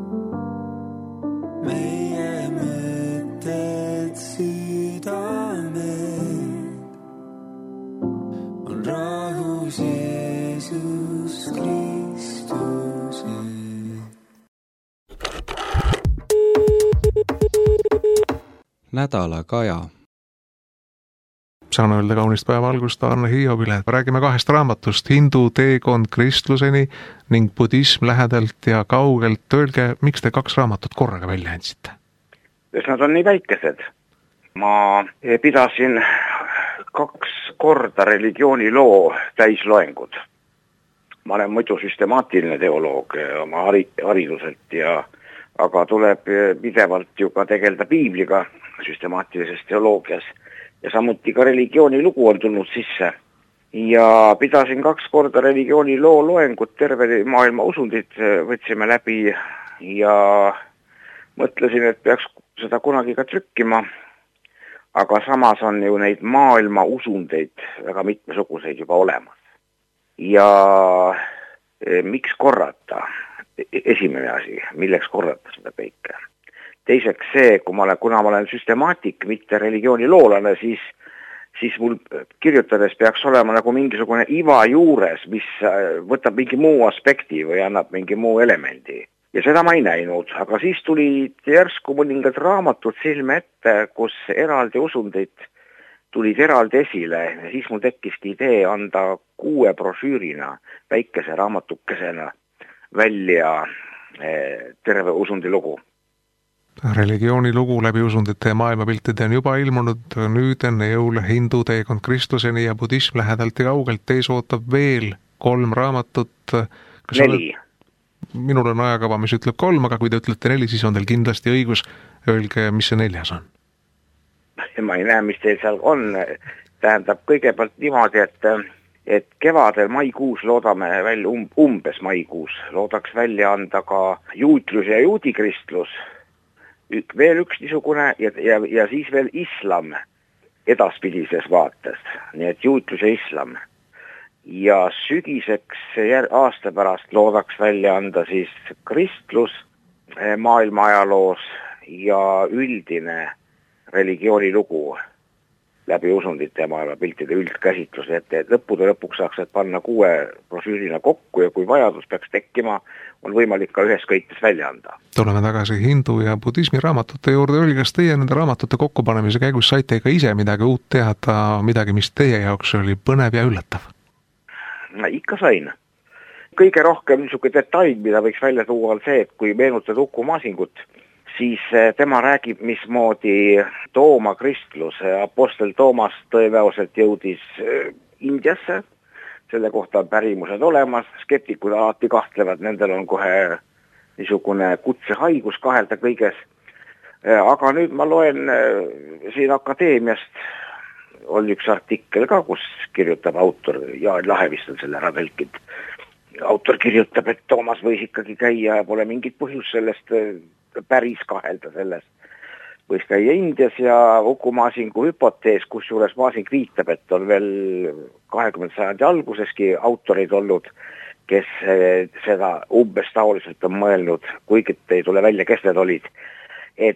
K: Meie mõtted südamel on rahus Jeesus Kristuses.
A: nädala kaja.
C: saan öelda kaunist päeva algust Arne Hiiobile. Räägime 2 raamatust, Hindu teekond kristluseni ning budism lähedalt ja kaugelt. Öelge, miks te 2 raamatut korraga välja andsite?
L: Sest nad on nii väikesed. Ma pidasin 2 korda religiooniloo täisloengud. Ma olen muidu süstemaatiline teoloog oma hariduselt aga tuleb pidevalt ju ka tegeleda piibliga süstemaatilises teoloogias ja samuti ka religioonilugu on tulnud sisse. Ja pidasin 2 korda religiooniloo loengut, terve maailma usundid võtsime läbi ja mõtlesin, et peaks seda kunagi ka trükkima. Aga samas on ju neid maailma usundeid väga mitmesuguseid juba olemas. Ja miks korrata? Esimene asi, milleks korrata seda kõike. Teiseks see, kuna ma olen süstemaatik, mitte religiooniloolane, siis mul kirjutades peaks olema nagu mingisugune iva juures, mis võtab mingi muu aspekti või annab mingi muu elemendi. Ja seda ma ei näinud, aga siis tulid järsku mõningad raamatud silme ette, kus eraldi usundid tulid eraldi esile ja siis mul tekkiski idee anda 6 brošüürina, väikese raamatukesena välja terve usundilugu.
C: Religioonilugu läbi usundite ja maailmapiltide on juba ilmunud, nüüd enne jõule Hindu teekond kristluseni ja budism lähedalt ja kaugelt. Teis ootab veel 3 raamatut.
L: 4.
C: Minul on ajakava, mis ütleb 3, aga kui te ütlete 4, siis on teil kindlasti õigus. Öelge, mis see 4. on?
L: Ma ei näe, mis teil seal on. Tähendab kõigepealt niimoodi, et kevadel maikuus loodame välja, umbes maikuus, loodaks välja anda ka juutlus ja juudikristlus, veel üks niisugune ja siis veel islam edaspidises vaates, nii et juutlus ja islam. Ja sügiseks aasta pärast loodaks välja anda siis kristlus maailma ajaloos ja üldine religioonilugu läbi usundite ja maailmapiltide üldkäsitlus, et lõppude lõpuks saaks panna 6 brošüürina kokku ja kui vajadus peaks tekkima, on võimalik ka ühes kõites välja anda.
C: Tuleme tagasi hindu ja budismi raamatute juurde. Öelge, kas teie nende raamatute kokkupanemise käigus saite ka ise midagi uut teada, midagi, mis teie jaoks oli põnev ja üllatav?
L: Ikka sain. Kõige rohkem niisugune detail, mida võiks välja tuua, on see, et kui meenutada Uku Masingut, siis tema räägib, mismoodi Tooma kristlus, apostel Toomas tõenäoliselt jõudis Indiasse, selle kohta on pärimused olemas, skeptikud alati kahtlevad, nendel on kohe niisugune kutsehaigus kahelda kõiges. Aga nüüd ma loen siin akadeemiast, on üks artikkel ka, kus kirjutab autor, Jaan Lahe vist on selle ära tõlkinud. Autor kirjutab, et Toomas võis ikkagi käia ja pole mingit põhjus sellest päris kahelda sellest. Võis käia Indias ja Uku Masingu hüpotees, kus juures Masing viitab, et on veel 20. sajandi alguseski autorid olnud, kes seda umbes taoliselt on mõelnud, kuigi ei tule välja, kes need olid, et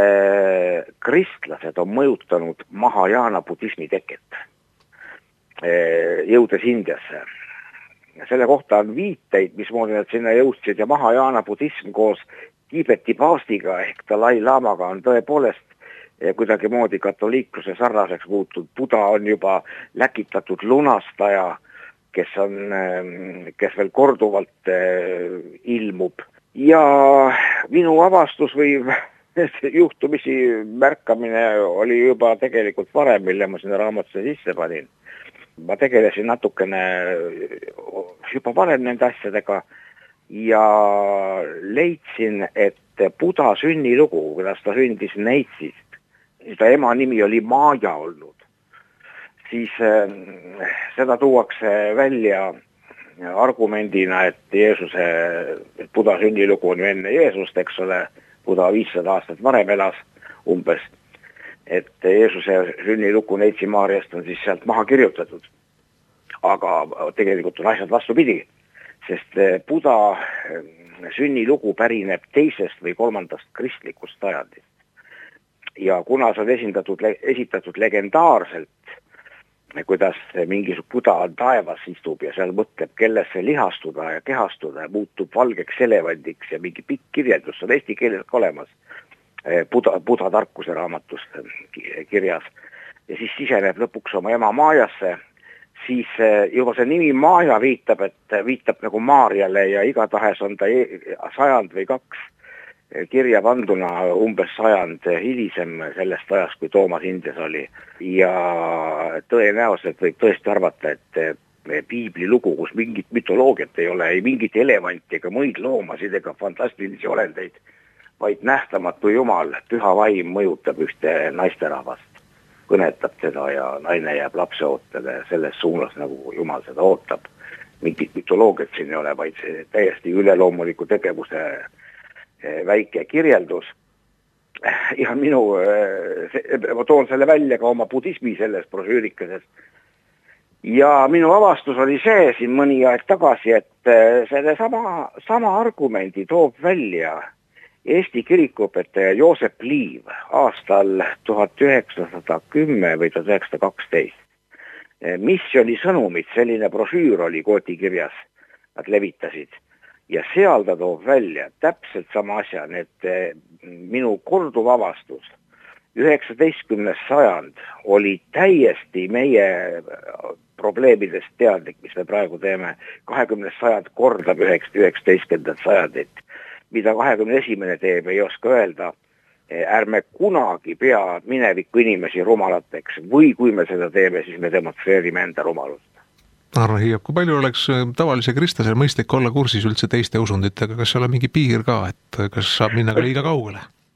L: kristlased on mõjutanud Mahajana budismi teket, jõudes Indiasse. Selle kohta on viiteid, mismoodi nad sinna jõudsid ja Mahajana budism koos Tiibeti paastiga ehk Dalai Lamaga on tõepoolest kuidagi moodi katoliikluse sarnaseks muutud. Buda on juba läkitatud lunastaja, kes veel korduvalt ilmub. Ja minu avastus või juhtumisi märkamine oli juba tegelikult varem, mille ma sinna raamatusse sisse panin. Ma tegelesin natukene juba varem nende asjadega ja leidsin, et Buda sünnilugu, kuidas ta sündis Neitsist, ta ema nimi oli Maaja olnud, siis seda tuuakse välja argumendina, et Buda sünnilugu on ju enne Jeesust, eks ole, Buda 500 aastat varem elas umbes, et Jeesuse sünnilugu Neitsi Maariast on siis sealt maha kirjutatud. Aga tegelikult on asjad vastupidi, sest Buda sünnilugu pärineb 2. või 3. kristlikust sajandist. Ja kuna see on esitatud legendaarselt, kuidas mingisugune Buda on taevas istub ja seal mõtleb, kellesse lihastuda ja kehastuda ja muutub valgeks elevandiks ja mingi pikk kirjeldus, on eesti keeles olemas Buda tarkuse raamatust kirjas, ja siis siseneb lõpuks oma ema Maajasse, siis juba see nimi Maaja viitab nagu Maarjale ja igatahes on ta 100 või 2 kirja panduna umbes 100 hilisem sellest ajast, kui Toomas Indias oli. Ja tõenäoliselt võib tõesti arvata, et piibli lugu, kus mingit mütoloogiat ei ole, ei mingit elevanti ega muid loomasid ega fantastilisi olendeid, vaid nähtamatu Jumal, püha vaim mõjutab ühte naisterahvast. Kõnetab teda ja naine jääb lapse ootele selles suunas, nagu Jumal seda ootab. Mingit mütoloogiat siin ei ole, vaid see täiesti üleloomuliku tegevuse väike kirjeldus. Ja ma toon selle välja ka oma budismi selles brošüürikeses. Ja minu avastus oli see siin mõni aeg tagasi, et selle sama argumendi toob välja Eesti kirikuõpetaja Joosep Liiv aastal 1910 või 1912. Missioni sõnumid, selline brošüür oli kootikirjas, nad levitasid. Ja seal ta toob välja täpselt sama asja, et minu korduv avastus 19. sajand oli täiesti meie probleemidest teadlik, mis me praegu teeme. 20. sajand kordab 19. sajandit. Mida 21. teeb, ei oska öelda. Ärme kunagi pea mineviku inimesi rumalateks või kui me seda teeme, siis me demonstreerime enda rumalust.
C: Arno Hiiop, kui palju oleks tavalise kristlasel mõistlik olla kursis üldse teiste usunditega, kas seal on mingi piir ka, et kas saab minna ka liiga kaugele?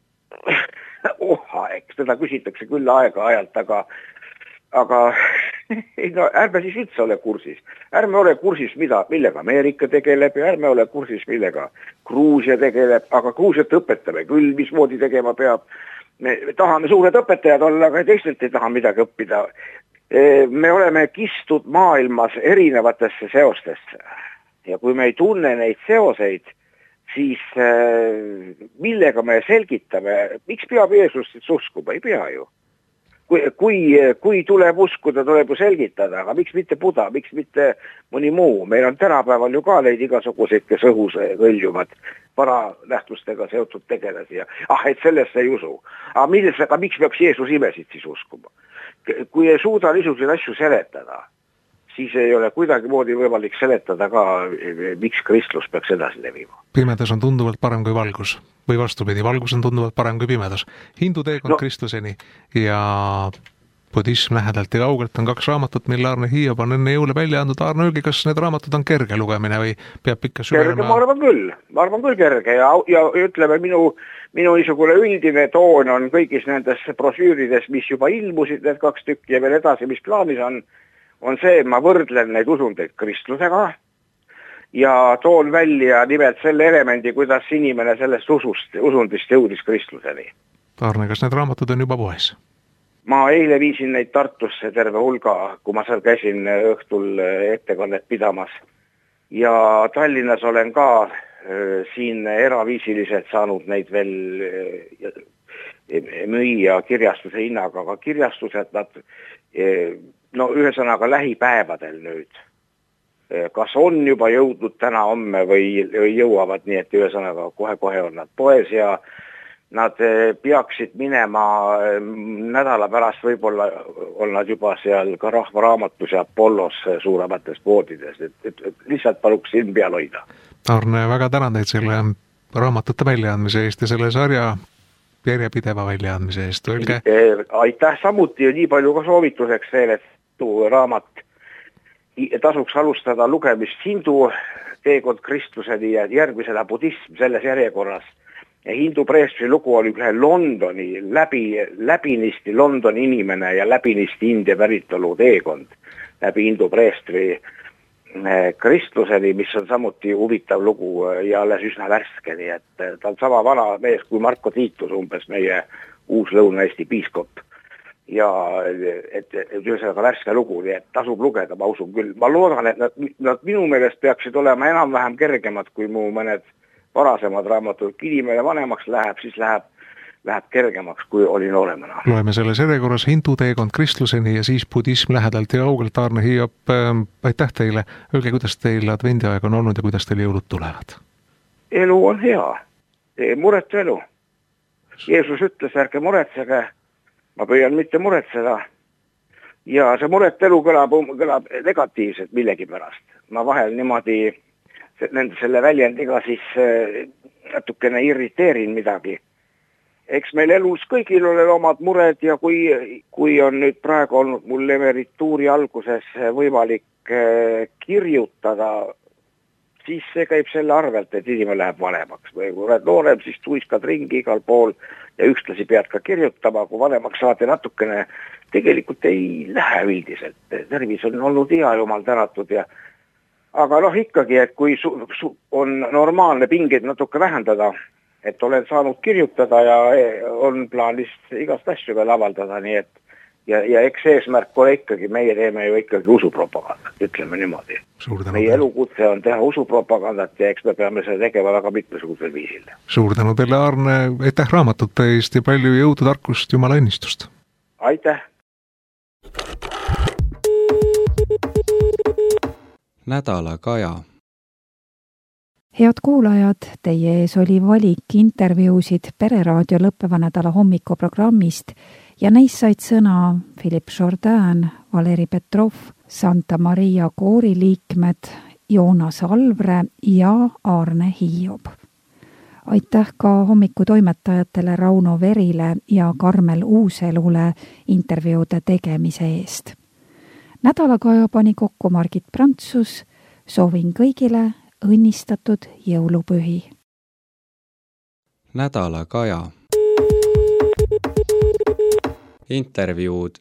L: Eks teda küsitakse küll aeg-ajalt, aga ärme siis üldse ole kursis. Ärme ole kursis, millega Ameerika tegeleb ja ärme ole kursis, millega Gruusia tegeleb, aga Gruusiat õpetame küll, mismoodi tegema peab. Me tahame suured õpetajad olla, aga teistelt ei taha midagi õppida. Me oleme kistud maailmas erinevatesse seostesse ja kui me ei tunne neid seoseid, siis millega me selgitame, miks peab Jeesust uskuma? Ei pea ju. Kui tuleb uskuda, tuleb ju selgitada, aga miks mitte Buda, miks mitte mõni muu? Meil on tänapäeval ju ka neid igasuguseid, kes õhus hõljuvad varanähtustega seotud tegelasi ja et sellesse ei usu. Aga miks peaks Jeesus imesid siis uskuma? Kui ei suuda niisuguseid asju seletada, siis ei ole kuidagi moodi võimalik seletada ka, miks kristlus peaks edasi levima.
C: Pimedas on tunduvalt parem kui valgus. Või vastupidi, valgus on tunduvalt parem kui pimedas. Hindu teekond kristluseni ja budism lähedalt ja kaugelt on 2 raamatut, mille Arno Hiiop on enne jõule välja andnud. Arno, öelge, kas need raamatud on kerge lugemine või peab pikka süvenema?
L: Kerge, ma arvan küll kerge ja ütleme, minu niisugune üldine toon on kõigis nendes brošüürides, mis juba ilmusid, need 2 tükki ja veel edasi, mis plaanis on see, et ma võrdlen neid usundeid kristlusega ja toon välja nimelt selle elemendi, kuidas inimene sellest usundist jõudis kristluseni.
C: Arne, kas need raamatud on juba poes?
L: Ma eile viisin neid Tartusse terve hulga, kui ma seal käisin õhtul ettekannet pidamas. Ja Tallinnas olen ka siin eraviisiliselt saanud neid veel müüa kirjastuse hinnaga, aga kirjastused nad, ühesõnaga lähipäevadel nüüd. Kas on juba jõudnud täna homme või jõuavad, nii et ühesõnaga kohe on nad poes ja nad peaksid minema nädala pärast, võib-olla on nad juba seal ka Rahvaraamatus ja Apollos suuremates poodides, et lihtsalt paluks silm peal hoida.
C: Arne, väga tänan teid selle raamatute väljaandmise eest ja selle sarja järjepideva väljaandmise eest.
L: Aitäh samuti ja nii palju ka soovituseks veel, et raamat tasuks alustada lugemist hindu teekond kristluseni ja järgmisena budism selles järjekorras. Ja hindu preestri lugu oli ühe Londoni, läbinisti Londoni inimene ja läbinisti India päritolu teekond läbi hindu preestri kristluseni, mis on samuti huvitav lugu ja alles üsna värske, nii et ta on sama vana mees kui Marko Tiitus, umbes meie uus Lõuna-Eesti piiskop. Ja et ühesõnaga värske lugu, nii et tasub lugeda, ma usun küll. Ma loodan, et nad minu meelest peaksid olema enam-vähem kergemad kui mu mõned varasemad raamatud. Kinimene vanemaks läheb, siis läheb kergemaks, kui oli nooremana.
C: Loeme selles järjekorras hindu teekond kristluseni ja siis budism lähedalt ja kaugelt. Arno Hiiop, aitäh teile. Öelge, kuidas teil advendiaeg on olnud ja kuidas teil jõulud tulevad?
L: Elu on hea. Muretu elu. Jeesus ütles, ärge muretsege. Ma püüan mitte muretseda. ja see muretelu kõlab negatiivselt millegi pärast. Ma vahel niimoodi selle väljendiga siis natukene irriteerin midagi. Eks meil elus kõigil ole omad mured ja kui on nüüd praegu olnud mul emerituuri alguses võimalik kirjutada, siis see käib selle arvelt, et inimene läheb vanemaks. Või kui oled noorem, siis tuiskad ringi igal pool ja ühtlasi pead ka kirjutama, kui vanemaks saate natukene tegelikult ei lähe üldiselt. Tervis on olnud hea, jumal tänatud ja aga ikkagi, et kui on normaalne pingeid natuke vähendada, et olen saanud kirjutada ja on plaanis igast asju veel avaldada, nii et ja eks eesmärk ole ikkagi, meie teeme ju ikkagi usupropagandat, ütleme niimoodi. Meie elukutse on teha usupropagandat ja eks me peame seda tegema väga mitmesugusel viisil.
C: Suur tänu teile, Arne, aitäh raamatute eest ja palju jõudu, tarkust, jumala õnnistust!
L: Aitäh!
A: Nädala Kaja.
B: Head kuulajad, teie ees oli valik intervjuusid Pereraadio lõppeva nädala hommikuprogrammist ja neist said sõna Philippe Jourdain, Valeri Petrov, Santa Maria koori liikmed Joonas Alvre ja Arne Hiob. Aitäh ka hommikutoimetajatele Rauno Verile ja Karmel Uuselule intervjuude tegemise eest. Nädala Kaja pani kokku Margit Prantsus, soovin kõigile õnnistatud jõulupühi.
A: Nädala Kaja. Intervjuud.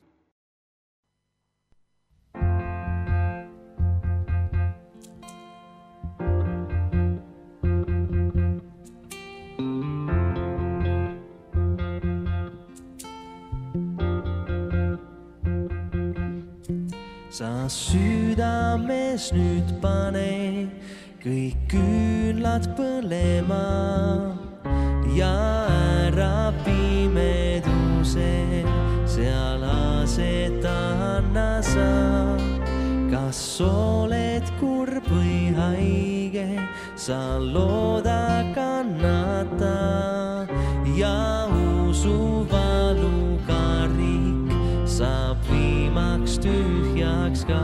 K: Sa südames nüüd pane kõik küünlad põlema ja ära pimeduse seal asetanna sa. Kas oled kurb või haige, sa looda kannata ja usu valukarik saab viimaks tühjaks ka.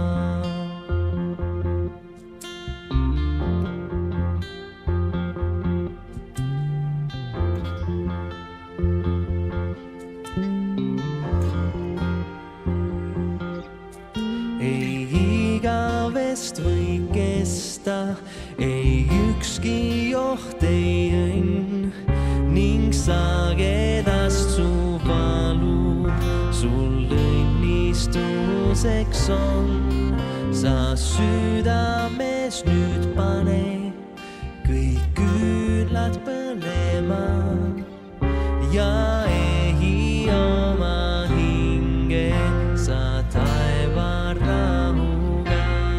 K: Ei igavest või kesta, ei ükski joht ei õnn ning sagedast su valu sul õnnistuseks on. Sa südames nüüd pane kõik küünlad põlema ja ehi oma hinge sa taeva rahuga.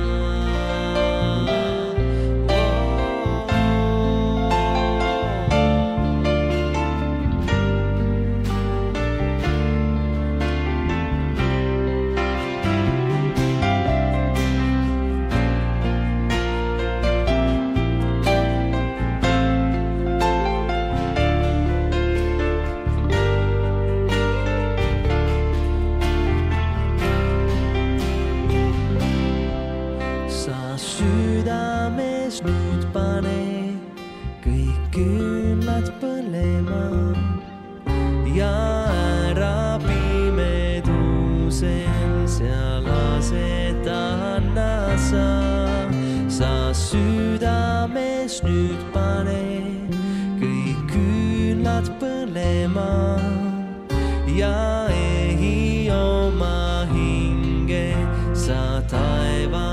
K: Südames nüüd pane kõik küünlad põlema ja ära pimedusel seal asetanna sa. Sa südames nüüd pane kõik küünlad põlema ja ehi oma hinge sa taeva